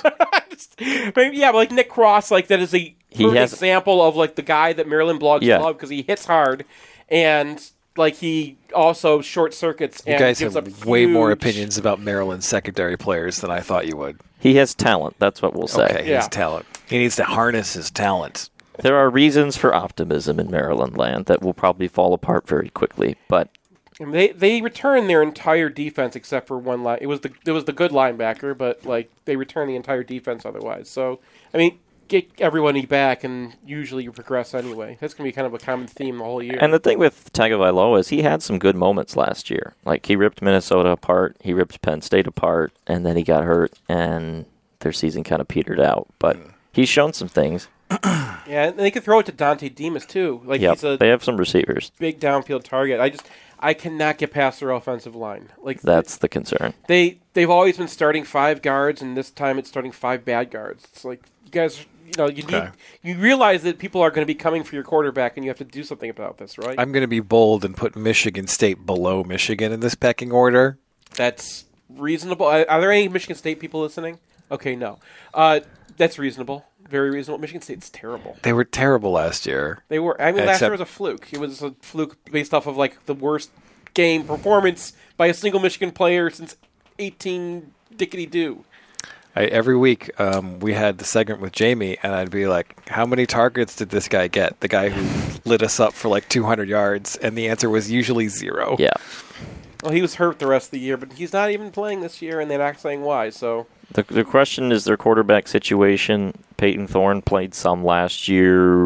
Maybe, yeah, but like Nick Cross, like that is a He perfect has- example of like the guy that Maryland blogs Yeah. love because he hits hard and like he also short circuits. You and guys gives have up way more huge- opinions about Maryland secondary players than I thought you would. He has talent. That's what we'll say. Okay, he Yeah. has talent. He needs to harness his talent. There are reasons for optimism in Maryland land that will probably fall apart very quickly, but And they they returned their entire defense except for one line. It was the it was the good linebacker, but like they returned the entire defense otherwise. So I mean, get everybody back, and usually you progress anyway. That's gonna be kind of a common theme the whole year. And the thing with Tagovailoa is he had some good moments last year. Like he ripped Minnesota apart, he ripped Penn State apart, and then he got hurt, and their season kind of petered out. But he's shown some things. yeah, and they could throw it to Dante Demas too. Like Yep, he's a they have some receivers. big downfield target. I just I cannot get past their offensive line. Like That's the concern. they they've always been starting five guards, and this time it's starting five bad guards. It's like you guys, you know, you Okay. need you realize that people are going to be coming for your quarterback, and you have to do something about this, right? I'm going to be bold and put Michigan State below Michigan in this pecking order. That's reasonable. Are, are there any Michigan State people listening? Okay, no. Uh, that's reasonable. Very reasonable. Michigan State's terrible. They were terrible last year. They were. I mean, last Except- year was a fluke. It was a fluke based off of like the worst game performance by a single Michigan player since eighteen dickety do. I, every week um, we had the segment with Jamie, and I'd be like, how many targets did this guy get? The guy who lit us up for like two hundred yards, and the answer was usually zero. Yeah. Well, he was hurt the rest of the year, but he's not even playing this year, and they're not saying why. So The the question is their quarterback situation. Peyton Thorne played some last year.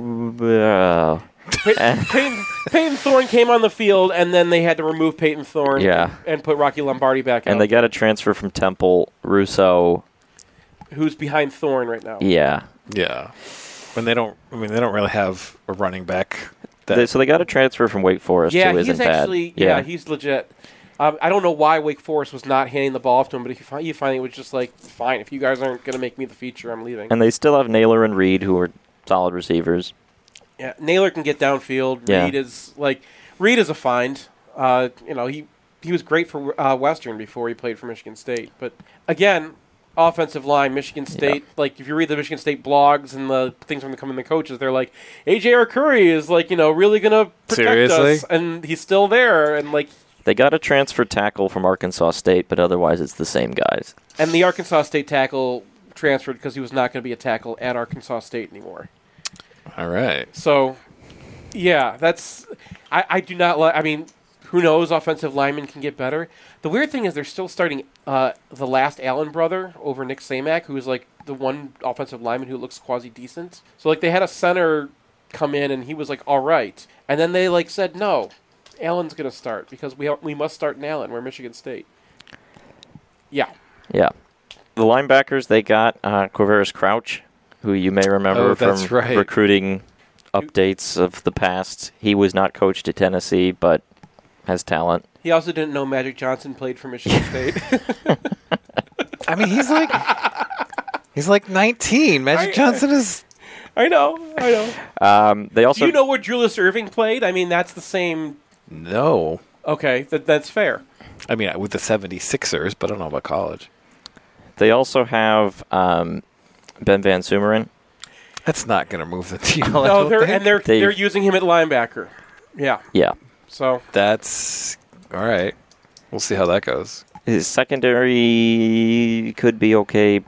Uh, Pey- Peyton, Peyton Thorne came on the field, and then they had to remove Peyton Thorne Yeah. and put Rocky Lombardi back out, and they got a transfer from Temple, Russo. who's behind Thorne right now. Yeah. Yeah. When they don't, I mean, they don't really have a running back. That, They- so they got a transfer from Wake Forest, Yeah, who he's isn't bad. actually yeah. he's legit. Um, I don't know why Wake Forest was not handing the ball off to him, but if you find you find it was just like fine. If you guys aren't going to make me the feature, I'm leaving. And they still have Naylor and Reed, who are solid receivers. Yeah, Naylor can get downfield. Yeah. Reed is like Reed is a find. Uh, you know, he he was great for uh, Western before he played for Michigan State. But again, offensive line, Michigan State, yeah. like if you read the Michigan State blogs and the things from the coming the coaches, they're like, A J Arcuri is like, you know, really going to protect Seriously? us. And he's still there. And like, they got a transfer tackle from Arkansas State, but otherwise it's the same guys. And the Arkansas State tackle transferred because he was not going to be a tackle at Arkansas State anymore. All right. So, yeah, that's, I, I do not like, I mean, who knows, offensive linemen can get better. The weird thing is they're still starting uh, the last Allen brother over Nick Samac, who is like the one offensive lineman who looks quasi-decent. So, like, they had a center come in, and he was like, all right. And then they, like, said, no, Allen's going to start because we we must start in Allen. We're Michigan State. Yeah. Yeah. The linebackers, they got uh, Quavaris Crouch, who you may remember oh, from right. recruiting updates of the past. He was not coached at Tennessee, but has talent. He also didn't know Magic Johnson played for Michigan State. I mean, he's like he's like nineteen. Magic I, Johnson is. I know, I know. Um, they also. Do you know where Julius Irving played? I mean, that's the same. No. Okay, that that's fair. I mean, with the seventy-sixers, but I don't know about college. They also have um, Ben Van Sumeren. That's not going to move the deal. No, they're, and they're They've, they're using him at linebacker. Yeah. Yeah. So that's all right. We'll see how that goes. His secondary could be okay.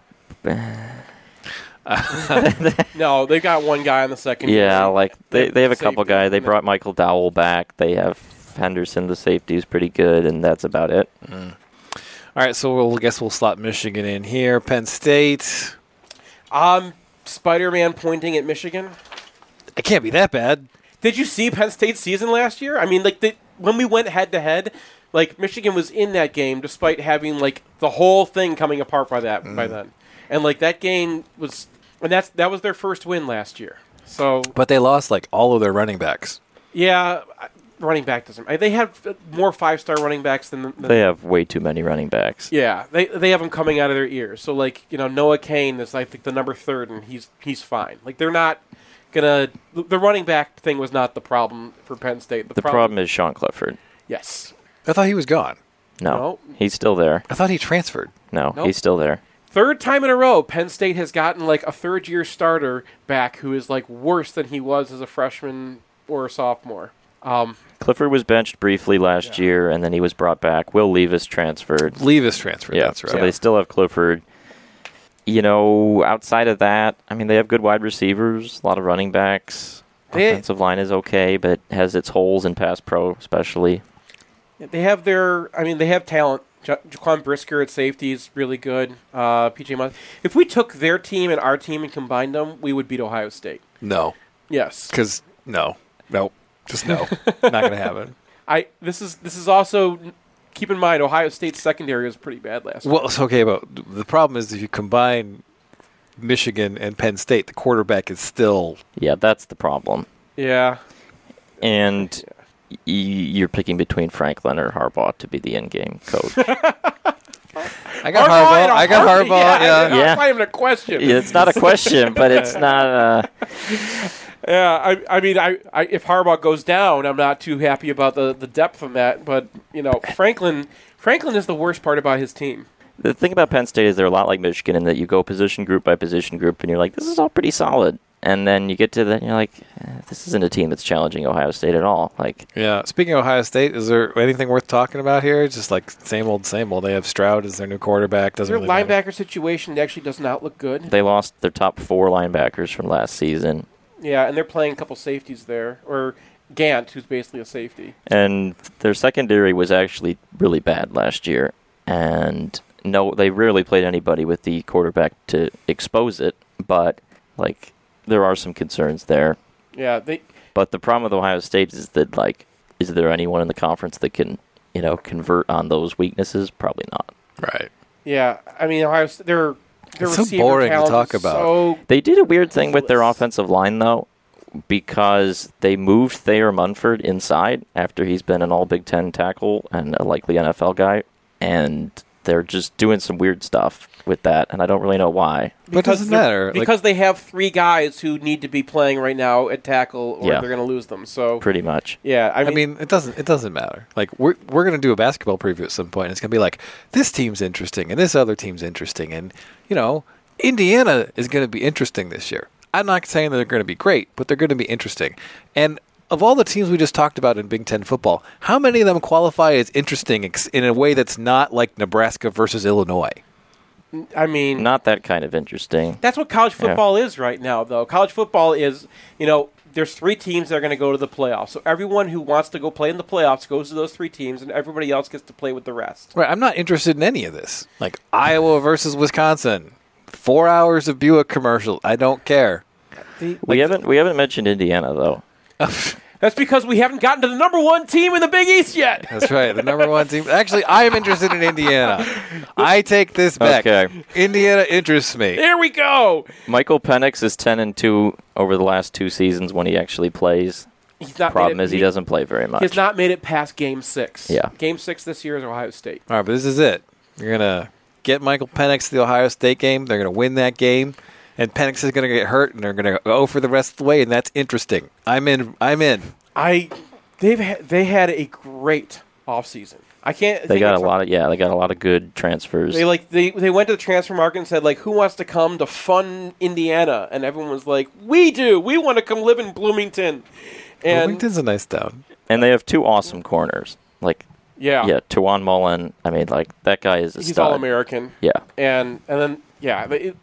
No, they got one guy on the second. Yeah, like they, they have a couple guys. They brought Michael Dowell back. They have Henderson, the safety, is pretty good, and that's about it. Mm. All right, so we'll I guess we'll slot Michigan in here. Penn State. Um, Spider-Man pointing at Michigan. It can't be that bad. Did you see Penn State's season last year? I mean, like the, when we went head to head, like Michigan was in that game despite having like the whole thing coming apart by that mm. by then, and like that game was, and that's that was their first win last year. So, but they lost like all of their running backs. Yeah, running back doesn't. They have more five-star running backs than, than they have way too many running backs. Yeah, they they have them coming out of their ears. So like you know Noah Cain is I think the number third, and he's he's fine. Like they're not. Gonna the running back thing was not the problem for Penn State. The, the problem, problem is Sean Clifford. Yes, I thought he was gone. No, no. He's still there. I thought he transferred. No, nope. He's still there. Third time in a row, Penn State has gotten like a third-year starter back who is like worse than he was as a freshman or a sophomore. Um, Clifford was benched briefly last yeah. year, and then he was brought back. Will Levis transferred. Levis transferred. Yeah, that's right. So yeah. they still have Clifford. You know, outside of that, I mean, they have good wide receivers, a lot of running backs. They, Offensive line is okay, but has its holes in pass pro, especially. They have their, I mean, they have talent. Ja- Jaquan Brisker at safety is really good. Uh, P J Mon- If we took their team and our team and combined them, we would beat Ohio State. No. Yes. Because, no. Nope. Just no. Not going to happen. I. This is This is also... Keep in mind, Ohio State's secondary was pretty bad last year. Well, it's okay, but the problem is if you combine Michigan and Penn State, the quarterback is still... Yeah, that's the problem. Yeah. And yeah. Y- you're picking between Franklin or Harbaugh to be the in-game coach. I got Harbaugh. Harbaugh. I got Harbaugh. Yeah. yeah. yeah. It's not even a question. Yeah, it's not a question, but it's not... Uh, Yeah, I, I mean, I, I, if Harbaugh goes down, I'm not too happy about the, the depth of that. But you know, Franklin, Franklin is the worst part about his team. The thing about Penn State is they're a lot like Michigan in that you go position group by position group, and you're like, this is all pretty solid. And then you get to that, and you're like, eh, this isn't a team that's challenging Ohio State at all. Like, yeah. Speaking of Ohio State, is there anything worth talking about here? It's just like same old, same old. They have Stroud as their new quarterback. Doesn't their really linebacker matter. situation actually does not look good. They lost their top four linebackers from last season. Yeah, and they're playing a couple safeties there, or Gant, who's basically a safety. And their secondary was actually really bad last year, and no, they rarely played anybody with the quarterback to expose it. But like, there are some concerns there. Yeah, they. But the problem with Ohio State is that like, is there anyone in the conference that can, you know, convert on those weaknesses? Probably not. Right. Yeah, I mean, Ohio State, they're. It's so boring to talk about. So they did a weird thing with their offensive line, though, because they moved Thayer Munford inside after he's been an all Big Ten tackle and a likely N F L guy, and they're just doing some weird stuff with that, and I don't really know why. But doesn't they're- matter. Because they have three guys who need to be playing right now at tackle, or Yeah. they're going to lose them. So Pretty much. yeah, I I mean, mean, it doesn't. It doesn't matter. Like we're we're gonna do a basketball preview at some point. And it's gonna be like this team's interesting and this other team's interesting, and you know, Indiana is gonna be interesting this year. I'm not saying that they're gonna be great, but they're gonna be interesting. And of all the teams we just talked about in Big Ten football, how many of them qualify as interesting ex- in a way that's not like Nebraska versus Illinois? I mean, Not that kind of interesting. that's what college Yeah. football is right now, though. College football is, you know, there's three teams that are going to go to the playoffs. So everyone who wants to go play in the playoffs goes to those three teams, and everybody else gets to play with the rest. Right. I'm not interested in any of this. Like Iowa versus Wisconsin, four hours of Buick commercial. I don't care. We haven't we haven't mentioned Indiana though. That's because we haven't gotten to the number one team in the Big East yet. That's right. The number one team. Actually, I am interested in Indiana. I take this back. Okay. Indiana interests me. There we go. Michael Penix is ten and two over the last two seasons when he actually plays. He's not Problem made it, is he doesn't play very much. He has not made it past Game Six. Yeah. Game Six this year is Ohio State. All right, but this is it. You're going to get Michael Penix to the Ohio State game. They're going to win that game. And Penix is going to get hurt, and they're going to go for the rest of the way, and that's interesting. I'm in. I'm in. I, they've ha- they had a great offseason. I can't. They think got a of- lot of yeah, they got a lot of good transfers. They like they they went to the transfer market and said like, who wants to come to fun Indiana? And everyone was like, we do. We want to come live in Bloomington. And Bloomington's a nice town. And they have two awesome corners. Like yeah, yeah, Tawan Mullen. I mean, like that guy is a he's stud. all American. Yeah. And and then yeah, they, it,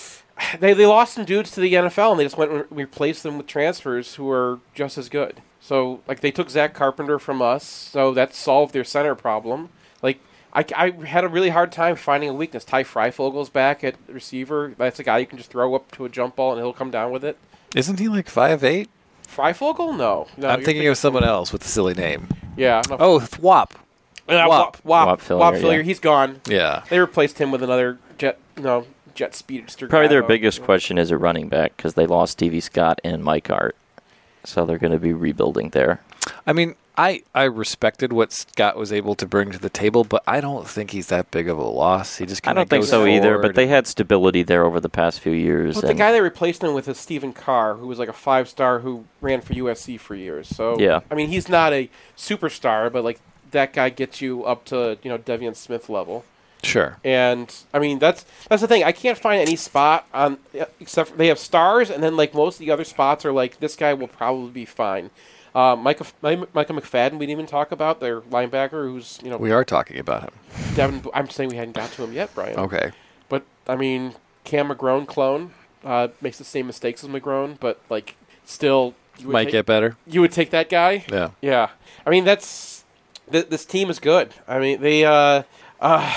they they lost some dudes to the N F L and they just went and replaced them with transfers who are just as good. So like they took Zach Carpenter from us, so that solved their center problem. Like I, I had a really hard time finding a weakness. Ty Freifogel's back at receiver. That's a guy you can just throw up to a jump ball and he'll come down with it. Isn't he like five eight? Freifogel? No. no I'm you're thinking of someone else with a silly name. Yeah. No. Oh, Thwop. Uh, Wop. Wop. Wop. Wop Fillier, Wop Fillier. yeah. He's gone. Yeah. They replaced him with another jet. No, jet speedster. Probably guy, their though. biggest question is at running back because they lost Stevie Scott and Mike Hart, so they're going to be rebuilding there. I mean, I, I respected what Scott was able to bring to the table, but I don't think he's that big of a loss. He just I kinda don't think goes so either, forward. but they had stability there over the past few years. But the and guy they replaced him with is Stephen Carr, who was like a five-star who ran for U S C for years. So Yeah. I mean, he's not a superstar, but like that guy gets you up to you know Devian Smith level. Sure. And I mean that's that's the thing. I can't find any spot on except for they have stars, and then like most of the other spots are like this guy will probably be fine. Uh, Micah Micah McFadden we didn't even talk about, their linebacker, who's you know We are talking about him. Devin. I'm saying we hadn't got to him yet, Brian. Okay. But I mean, Cam McGrone clone uh, makes the same mistakes as McGrone, but like still you would Might take, get better. You would take that guy. Yeah. Yeah. I mean that's th- this team is good. I mean they. Uh, uh,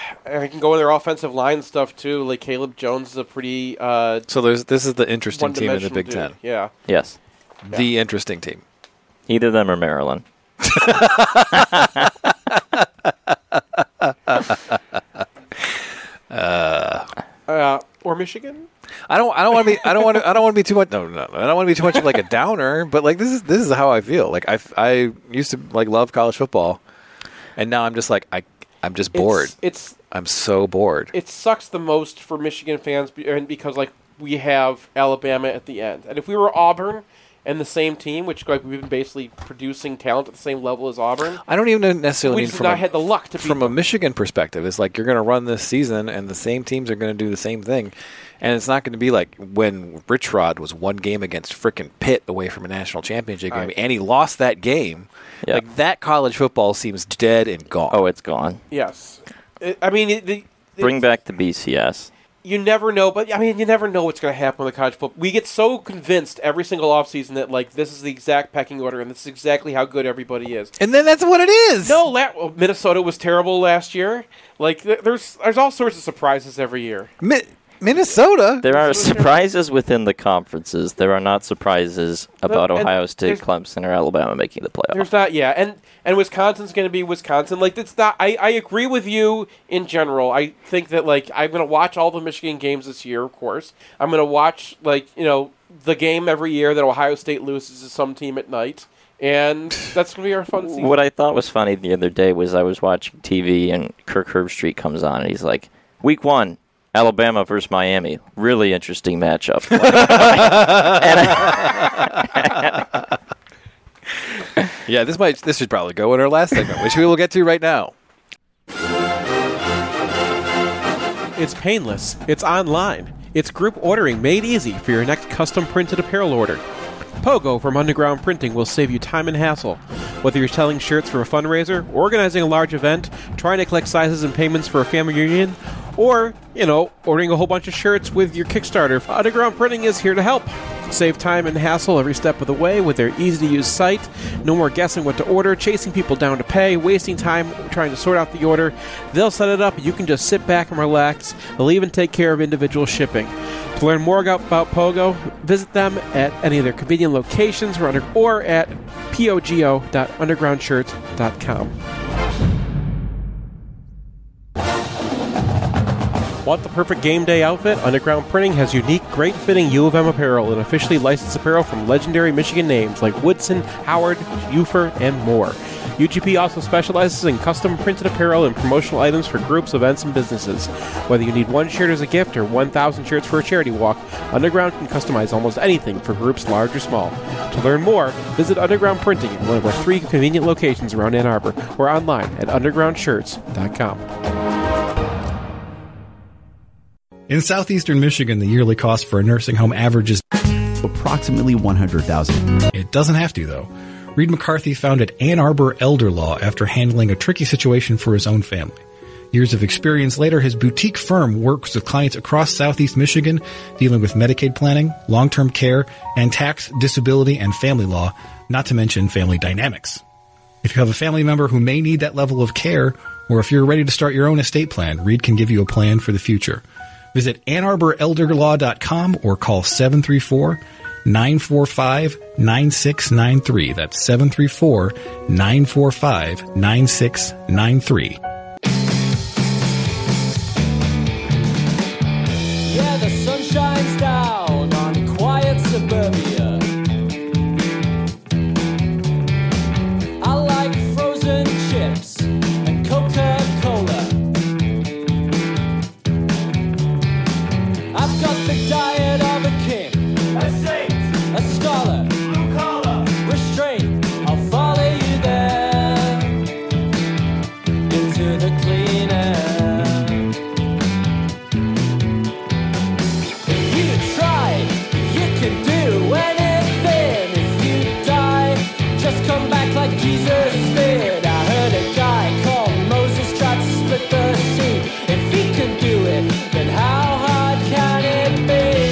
I can go in their offensive line stuff too. Like Caleb Jones is a pretty uh, So there's this is the interesting team in the one-dimensional Big dude. Ten. Yeah. yes, The interesting team. either them or Maryland. Uh, or Michigan. I don't. I don't want to be. I don't want to. I don't want to be too much. No, no, no. I don't want to be too much of like a downer. But like this is this is how I feel. Like I, I used to like love college football, and now I'm just like I. I'm just bored. It's, it's I'm so bored. it sucks the most for Michigan fans be- and because like we have Alabama at the end, and if we were Auburn and the same team, which like we've been basically producing talent at the same level as Auburn, I don't even necessarily we mean just from not a, had the luck to beat from a them. Michigan perspective. It's like you're going to run this season, and the same teams are going to do the same thing, and it's not going to be like when Rich Rod was one game against frickin' Pitt away from a national championship game, Right. and he lost that game. Yeah. Like that college football seems dead and gone. Oh, it's gone. Yes, It- I mean it, the, Bring it's- back the B C S. You never know, but I mean, you never know what's going to happen with college football. We get so convinced every single offseason that like this is the exact pecking order and this is exactly how good everybody is. And then that's what it is. No, la- well, Minnesota was terrible last year. Like th- there's there's all sorts of surprises every year. Mi- Minnesota. There are surprises within the conferences. There are not surprises about and Ohio State, there's- Clemson, or Alabama making the playoff. There's not, yeah, and and Wisconsin's going to be Wisconsin. Like it's not. I, I agree with you in general. I think that like I'm going to watch all the Michigan games this year. Of course, I'm going to watch like you know the game every year that Ohio State loses to some team at night, And that's going to be our fun season. What I thought was funny the other day was I was watching T V and Kirk Herbstreit comes on and he's like, week one, Alabama versus Miami. Really interesting matchup. Yeah, this might this should probably go in our last segment, which we will get to right now. It's painless. It's online. It's group ordering made easy for your next custom printed apparel order. Pogo from Underground Printing will save you time and hassle. Whether you're selling shirts for a fundraiser, organizing a large event, trying to collect sizes and payments for a family reunion, or, you know, ordering a whole bunch of shirts with your Kickstarter, Underground Printing is here to help. Save time and hassle every step of the way with their easy-to-use site. No more guessing what to order, chasing people down to pay, wasting time trying to sort out the order. They'll set it up, you can just sit back and relax. They'll even take care of individual shipping. To learn more about Pogo, visit them at any of their convenient locations or, under, or at pogo dot underground shirts dot com. Want the perfect game day outfit? Underground Printing has unique, great-fitting U of M apparel and officially licensed apparel from legendary Michigan names like Woodson, Howard, Ufer, and more. U G P also specializes in custom printed apparel and promotional items for groups, events, and businesses. Whether you need one shirt as a gift or one thousand shirts for a charity walk, Underground can customize almost anything for groups large or small. To learn more, visit Underground Printing in one of our three convenient locations around Ann Arbor or online at underground shirts dot com. In southeastern Michigan, the yearly cost for a nursing home averages approximately one hundred thousand dollars. It doesn't have to, though. Reed McCarthy founded Ann Arbor Elder Law after handling a tricky situation for his own family. Years of experience later, his boutique firm works with clients across southeast Michigan, dealing with Medicaid planning, long-term care, and tax, disability, and family law, not to mention family dynamics. If you have a family member who may need that level of care, or if you're ready to start your own estate plan, Reed can give you a plan for the future. Visit ann arbor elder law dot com or call seven three four, nine four five, nine six nine three. That's seven three four, nine four five, nine six nine three. Yeah, the sun shines down on quiet suburbia. I like frozen chips and Coca-Cola. I've got the diet of a king, a saint, a scholar, blue collar, restraint. I'll follow you there into the clean air. If you try, you can do anything. If you die, just come back like Jesus did. I heard a guy called Moses tried to split the sea. If he can do it, then how hard can it be?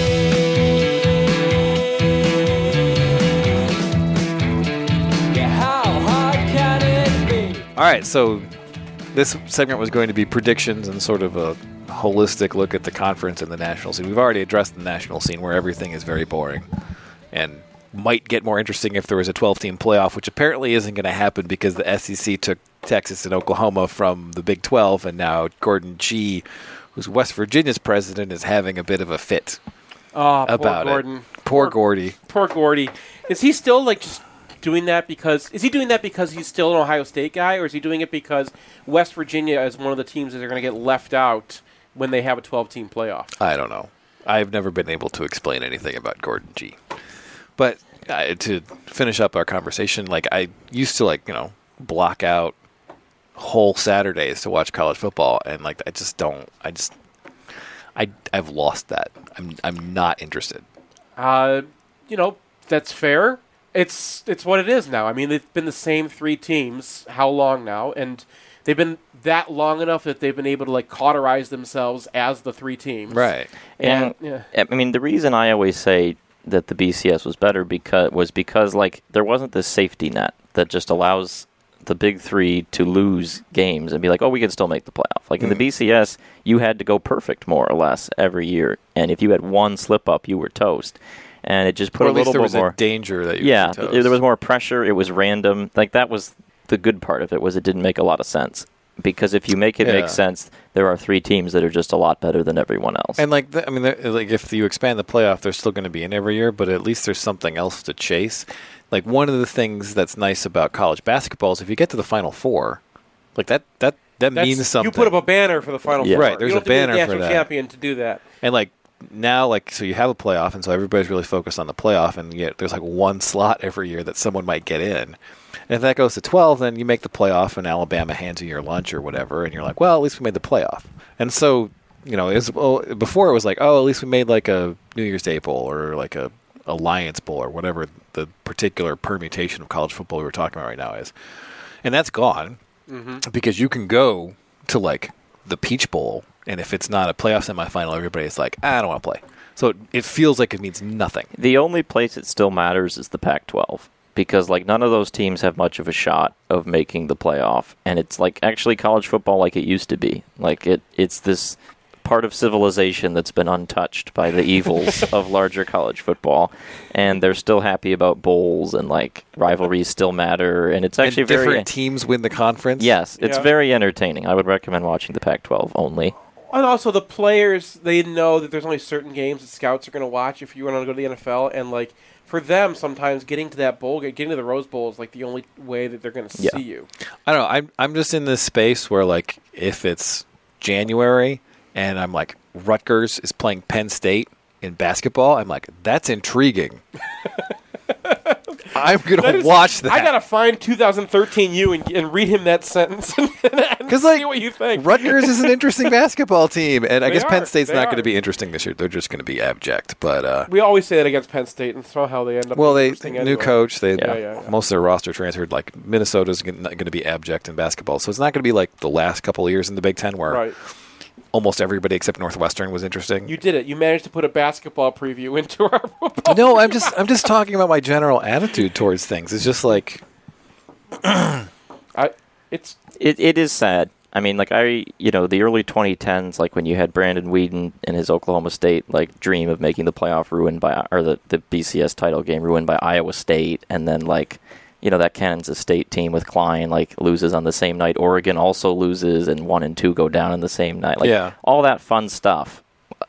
Yeah, how hard can it be? All right, so this segment was going to be predictions and sort of a holistic look at the conference and the national scene. We've already addressed the national scene where everything is very boring and might get more interesting if there was a twelve-team playoff, which apparently isn't going to happen because the S E C took Texas and Oklahoma from the Big twelve, and now Gordon Gee, who's West Virginia's president, is having a bit of a fit Oh, about poor Gordon. it. Poor Gordy. Poor Gordy. Is he still like just doing that because is he doing that because he's still an Ohio State guy, or is he doing it because West Virginia is one of the teams that are going to get left out when they have a twelve-team playoff? I don't know. I've never been able to explain anything about Gordon Gee. But uh, to finish up our conversation, like I used to like, you know, block out whole Saturdays to watch college football, and like I just don't I just I I've lost that. I'm I'm not interested. Uh, you know, that's fair. It's it's what it is now. I mean, they've been the same three teams how long now, and they've been that long enough that they've been able to like cauterize themselves as the three teams. Right. And, yeah. I mean, the reason I always say that the B C S was better because was because like there wasn't this safety net that just allows the big three to lose games and be like, oh, we can still make the playoff. Like mm. in the B C S, you had to go perfect more or less every year, and if you had one slip up, you were toast. And it just put or a at least little there bit was more a danger that you yeah, toast. there was more pressure. It was random. Like that was the good part of it was it didn't make a lot of sense. because if you make it Yeah. make sense, there are three teams that are just a lot better than everyone else. And like, the, I mean, they're- like if you expand the playoff, they're still going to be in every year, but at least there's something else to chase. Like one of the things that's nice about college basketball is if you get to the Final Four, like that that that That's- means something. You put up a banner for the Final Yeah. Four. Right, there's you a don't have to be banner the for national that. champion to do that. And like now, like so you have a playoff, and so everybody's really focused on the playoff, and yet there's like one slot every year that someone might get in. And if that goes to twelve, then you make the playoff, and Alabama hands you your lunch or whatever, and you're like, well, at least we made the playoff. And so you know, it's, well, before it was like, oh, at least we made like a New Year's Day bowl or like a Alliance Bowl or whatever the particular permutation of college football we were talking about right now is, and that's gone Mhm. because you can go to like the Peach Bowl. And if it's not a playoff semifinal, everybody's like, I don't want to play. So it, it feels like it means nothing. The only place it still matters is the Pac twelve. Because, like, none of those teams have much of a shot of making the playoff. And it's, like, actually college football like it used to be. Like, it it's this part of civilization that's been untouched by the evils of larger college football. And they're still happy about bowls and, like, rivalries still matter. And it's actually and different very... teams win the conference? Yes, it's Yeah. very entertaining. I would recommend watching the Pac twelve only. And also the players, they know that there's only certain games that scouts are going to watch if you want to go to the N F L. And, like, for them, sometimes getting to that bowl, getting to the Rose Bowl is, like, the only way that they're going to Yeah. see you. I don't know. I'm, I'm just in this space where, like, if it's January and I'm like, Rutgers is playing Penn State in basketball, I'm like, that's intriguing. I'm going That to is- watch that. I got to find two thousand thirteen you and, and read him that sentence and, and Because, see like, what you think. Rutgers is an interesting basketball team, and I They guess Penn are. State's They not are. going to be interesting this year. They're just going to be abject. But uh, We always say that against Penn State, and somehow they end up well, being they interesting new anyway. coach. They Yeah, yeah, yeah. most of their roster transferred. Like Minnesota's not going to be abject in basketball, so it's not going to be like the last couple of years in the Big Ten where Right. almost everybody except Northwestern was interesting. You did it. You managed to put a basketball preview into our football. No, I'm just I'm just talking about my general attitude towards things. It's just like I, it's It it is sad. I mean, like I, you know, the early twenty tens, like when you had Brandon Whedon and his Oklahoma State like dream of making the playoff ruined by, or the the B C S title game ruined by Iowa State, and then like, you know, that Kansas State team with Klein like loses on the same night. Oregon also loses, and one and two go down in the same night. Like Yeah. all that fun stuff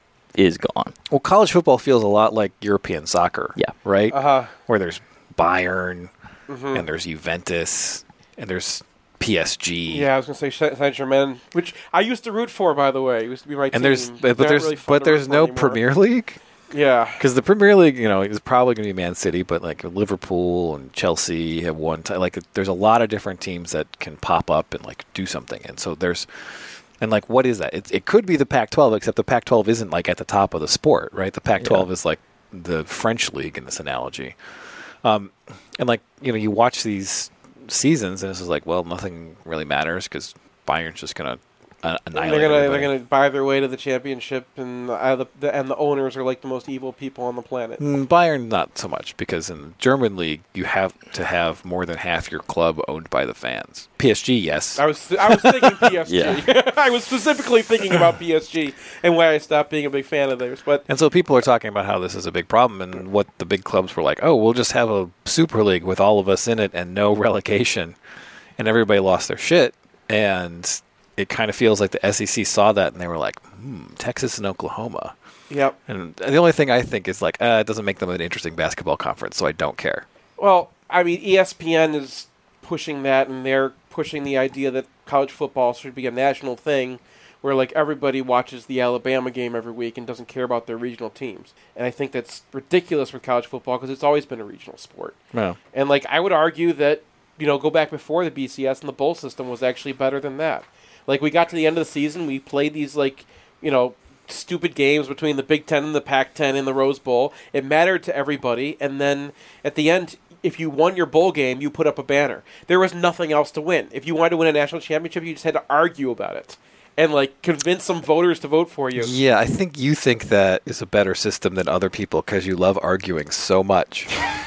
is gone. well, college football feels a lot like European soccer. Yeah. right. Uh-huh. Where there's Bayern Mhm. and there's Juventus and there's P S G. Yeah, I was going to say Saint Germain, which I used to root for, by the way. It used to be my team. And there's but, They're but not there's really fun but to root there's for no anymore. Premier League. Yeah. Because the Premier League, you know, is probably going to be Man City, but like Liverpool and Chelsea have one. T- like, there's a lot of different teams that can pop up and like do something, and so there's, and like, what is that? It, it could be the Pac twelve, except the Pac twelve isn't like at the top of the sport, right? The Pac twelve Yeah. is like the French league in this analogy, um, and like you know, you watch these seasons, and it's just like, well, nothing really matters because Bayern's just going to uh, annihilate. They're gonna everybody. they're gonna buy their way to the championship, and uh, the, the and the owners are like the most evil people on the planet. Mm, Bayern, not so much, because in the German league, you have to have more than half your club owned by the fans. P S G, yes. I was I was thinking P S G. Yeah. I was specifically thinking about P S G and why I stopped being a big fan of theirs. But And so people are talking about how this is a big problem, and what the big clubs were like, oh, we'll just have a Super League with all of us in it and no relegation. And everybody lost their shit. And it kind of feels like the S E C saw that, and they were like, hmm, Texas and Oklahoma. Yep. And the only thing I think is like, uh, it doesn't make them an interesting basketball conference, so I don't care. well, I mean, E S P N is pushing that, and they're pushing the idea that college football should be a national thing, where like everybody watches the Alabama game every week and doesn't care about their regional teams. And I think that's ridiculous with college football because it's always been a regional sport. No. And like I would argue that, you know, go back before the B C S and the bowl system was actually better than that. Like we got to the end of the season, we played these like, you know, stupid games between the Big Ten and the Pac ten in the Rose Bowl. It mattered to everybody, and then at the end, if you won your bowl game, you put up a banner. There was nothing else to win. If you wanted to win a national championship, you just had to argue about it and like convince some voters to vote for you. Yeah, I think you think that is a better system than other people because you love arguing so much.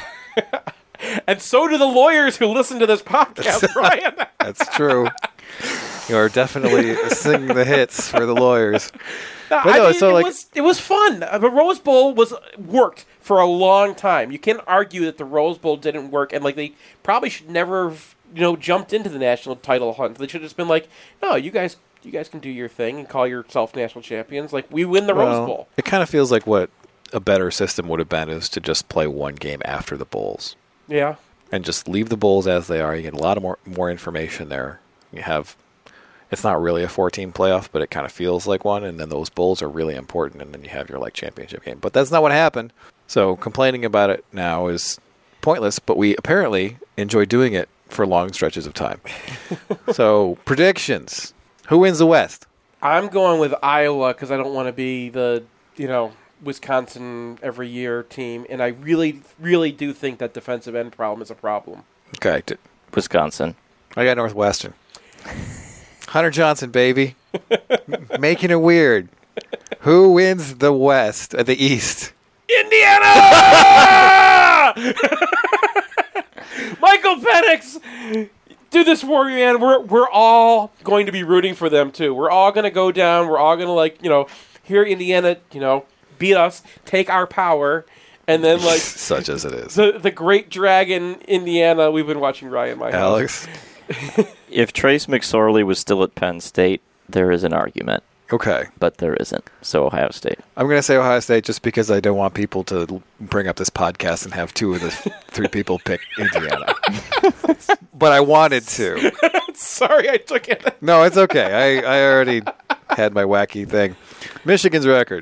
And so do the lawyers who listen to this podcast, Brian. That's true. You are definitely singing the hits for the lawyers. No, But I no, mean, so it like, was it was fun. Uh, The Rose Bowl was worked for a long time. You can't argue that the Rose Bowl didn't work, and like they probably should never have you know, jumped into the national title hunt. They should have just been like, no, you guys, you guys can do your thing and call yourself national champions. Like, we win the Well, Rose Bowl. It kind of feels like what a better system would have been is to just play one game after the bowls. Yeah. And just leave the bowls as they are. You get a lot of more more information there. You have, it's not really a four-team playoff, but it kind of feels like one. And then those bowls are really important, and then you have your like championship game. But that's not what happened. So complaining about it now is pointless. But we apparently enjoy doing it for long stretches of time. So predictions: who wins the West? I'm going with Iowa because I don't want to be the, you know, Wisconsin every year team, and I really, really do think that defensive end problem is a problem. Okay, t- Wisconsin. I got Northwestern. Hunter Johnson, baby, making it weird. Who wins the West? Uh, the East? Indiana! Michael Penix! Do this for me, man. We're we're all going to be rooting for them too. We're all going to go down. We're all going to like, you know, hear Indiana, you know, beat us, take our power, and then like such as it is. The the great dragon Indiana. We've been watching Ryan my Alex. If Trace McSorley was still at Penn State, there is an argument. Okay. But there isn't. So Ohio State. I'm going to say Ohio State just because I don't want people to l- bring up this podcast and have two of the three people pick Indiana. But I wanted to. Sorry, I took it. No, it's okay. I, I already had my wacky thing. Michigan's record.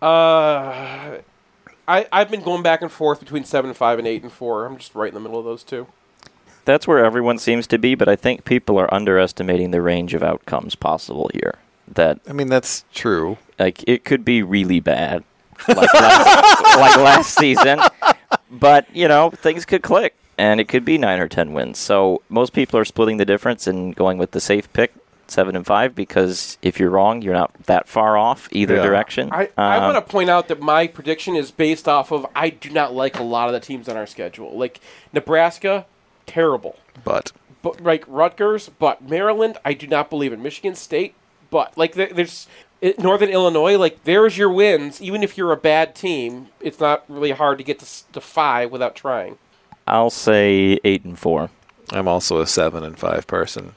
Uh, I I've been going back and forth between seven and five and eight and four. I'm just right in the middle of those two. That's where everyone seems to be, but I think people are underestimating the range of outcomes possible here. That I mean, that's true. Like, it could be really bad, like last, like last season, but, you know, things could click, and it could be nine or ten wins. So most people are splitting the difference and going with the safe pick, seven and five, because if you're wrong, you're not that far off either Yeah. direction. I, I Um, want to point out that my prediction is based off of I do not like a lot of the teams on our schedule. Like Nebraska, terrible. But But like Rutgers, but Maryland, I do not believe in. Michigan State, but like there, there's it, Northern Illinois, like there's your wins. Even if you're a bad team, it's not really hard to get to, s- to five without trying. I'll say eight and four. I'm also a seven and five person.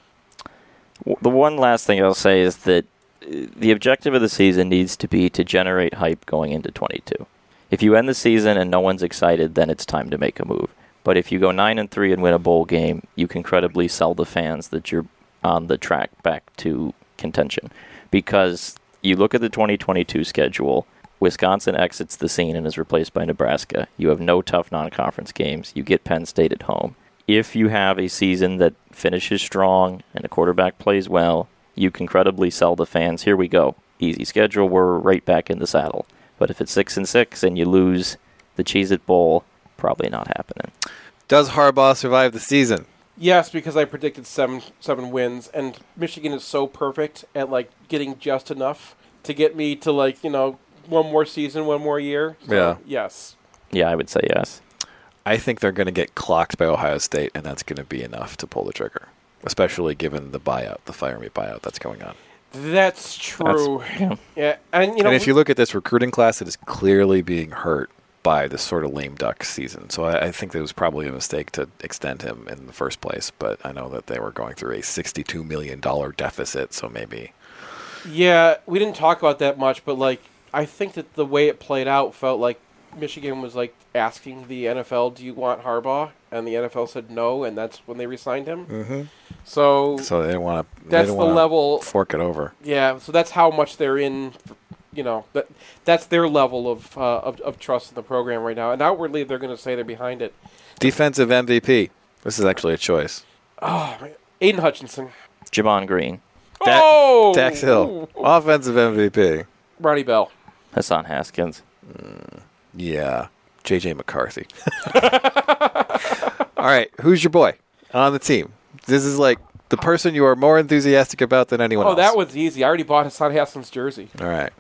W- The one last thing I'll say is that uh, the objective of the season needs to be to generate hype going into twenty-two. If you end the season and no one's excited, then it's time to make a move. But if you go nine and three and win a bowl game, you can credibly sell the fans that you're on the track back to contention. Because you look at the twenty twenty-two schedule, Wisconsin exits the scene and is replaced by Nebraska. You have no tough non-conference games. You get Penn State at home. If you have a season that finishes strong and a quarterback plays well, you can credibly sell the fans, here we go. Easy schedule, we're right back in the saddle. But if it's six and six and you lose the Cheez-It Bowl, probably not happening. Does Harbaugh survive the season? Yes, because I predicted seven seven wins, and Michigan is so perfect at like getting just enough to get me to like you know one more season, one more year. So, Yeah. Yes. Yeah, I would say yes. I think they're going to get clocked by Ohio State, and that's going to be enough to pull the trigger, especially given the buyout, the Fire Me buyout that's going on. That's true. That's- yeah. yeah, and you know, and if you look at this recruiting class, it is clearly being hurt by this sort of lame duck season. So I, I think it was probably a mistake to extend him in the first place. But I know that they were going through a sixty-two million dollars deficit, so maybe. yeah, we didn't talk about that much, but like I think that the way it played out felt like Michigan was like asking the N F L, "Do you want Harbaugh?" And the N F L said no, and that's when they re-signed him. Mm-hmm. So, So they didn't want to. that's the level. Fork it over. Yeah, so that's how much they're in. You know, that that's their level of uh, of, of trust in the program right now, and outwardly they're going to say they're behind it. Defensive M V P. This is actually a choice. Oh, man. Aiden Hutchinson. Jamon Green. Da- Oh! Dax Hill. Offensive M V P. Ronnie Bell. Hassan Haskins. Yeah. J J McCarthy. All right. Who's your boy on the team? This is like the person you are more enthusiastic about than anyone Oh, else. that was easy. I already bought Hassan Haskins' jersey. All right.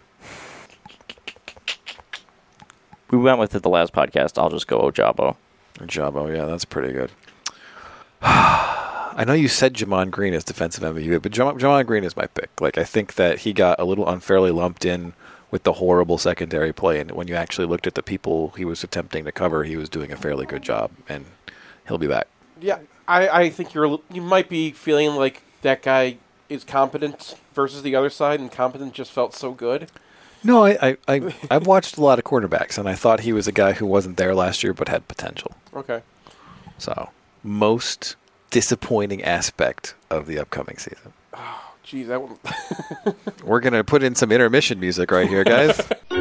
We went with it the last podcast. I'll just go Ojabo. Jabo, yeah, that's pretty good. I know you said Jamon Green is defensive M V P, but Jam- Jamon Green is my pick. Like, I think that he got a little unfairly lumped in with the horrible secondary play, and when you actually looked at the people he was attempting to cover, he was doing a fairly good job, and he'll be back. Yeah, I, I think you're you might be feeling like that guy is competent versus the other side, and competent just felt so good. No, I, I, I, I've watched a lot of quarterbacks, and I thought he was a guy who wasn't there last year but had potential. Okay. So, most disappointing aspect of the upcoming season. Oh, geez, that one. We're going to put in some intermission music right here, guys.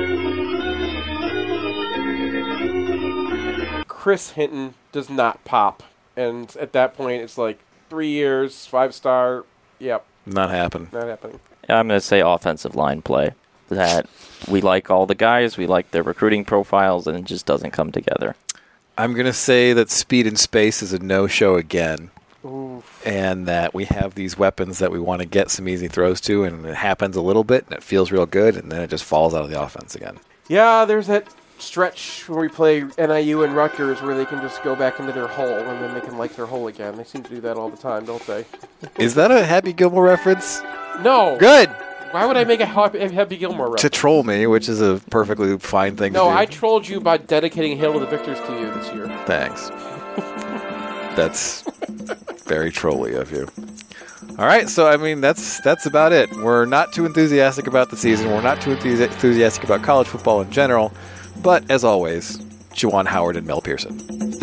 Chris Hinton does not pop. And at that point, it's like three years, five star. Yep. Not happening. Not happening. I'm going to say offensive line play. That we like all the guys, we like their recruiting profiles, and it just doesn't come together. I'm going to say that speed and space is a no-show again. Oof. And that we have these weapons that we want to get some easy throws to, and it happens a little bit, and it feels real good, and then it just falls out of the offense again. Yeah, there's that stretch where we play N I U and Rutgers where they can just go back into their hole, and then they can like their hole again. They seem to do that all the time, don't they? Is that a Happy Gilmore reference? No. Good. Why would I make a Happy, Happy Gilmore reference? To troll me, which is a perfectly fine thing no, to do. I trolled you by dedicating Hail to the Victors to you this year. Thanks. That's very trolly of you. All right, so, I mean, that's that's about it. We're not too enthusiastic about the season. We're not too enthusi- enthusiastic about college football in general. But, as always, Juwan Howard and Mel Pearson.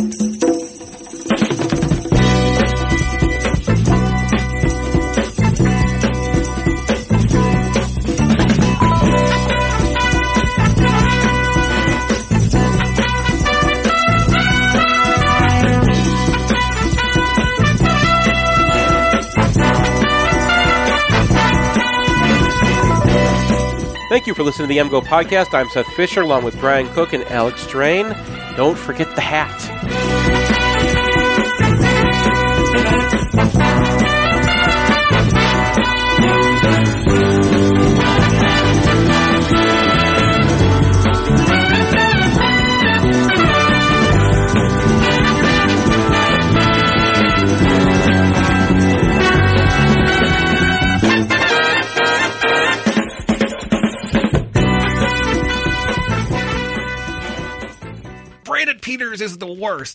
Thank you for listening to the M Go Podcast. I'm Seth Fisher, along with Brian Cook and Alex Drain. Don't forget the hat. Brandon Peters is the worst.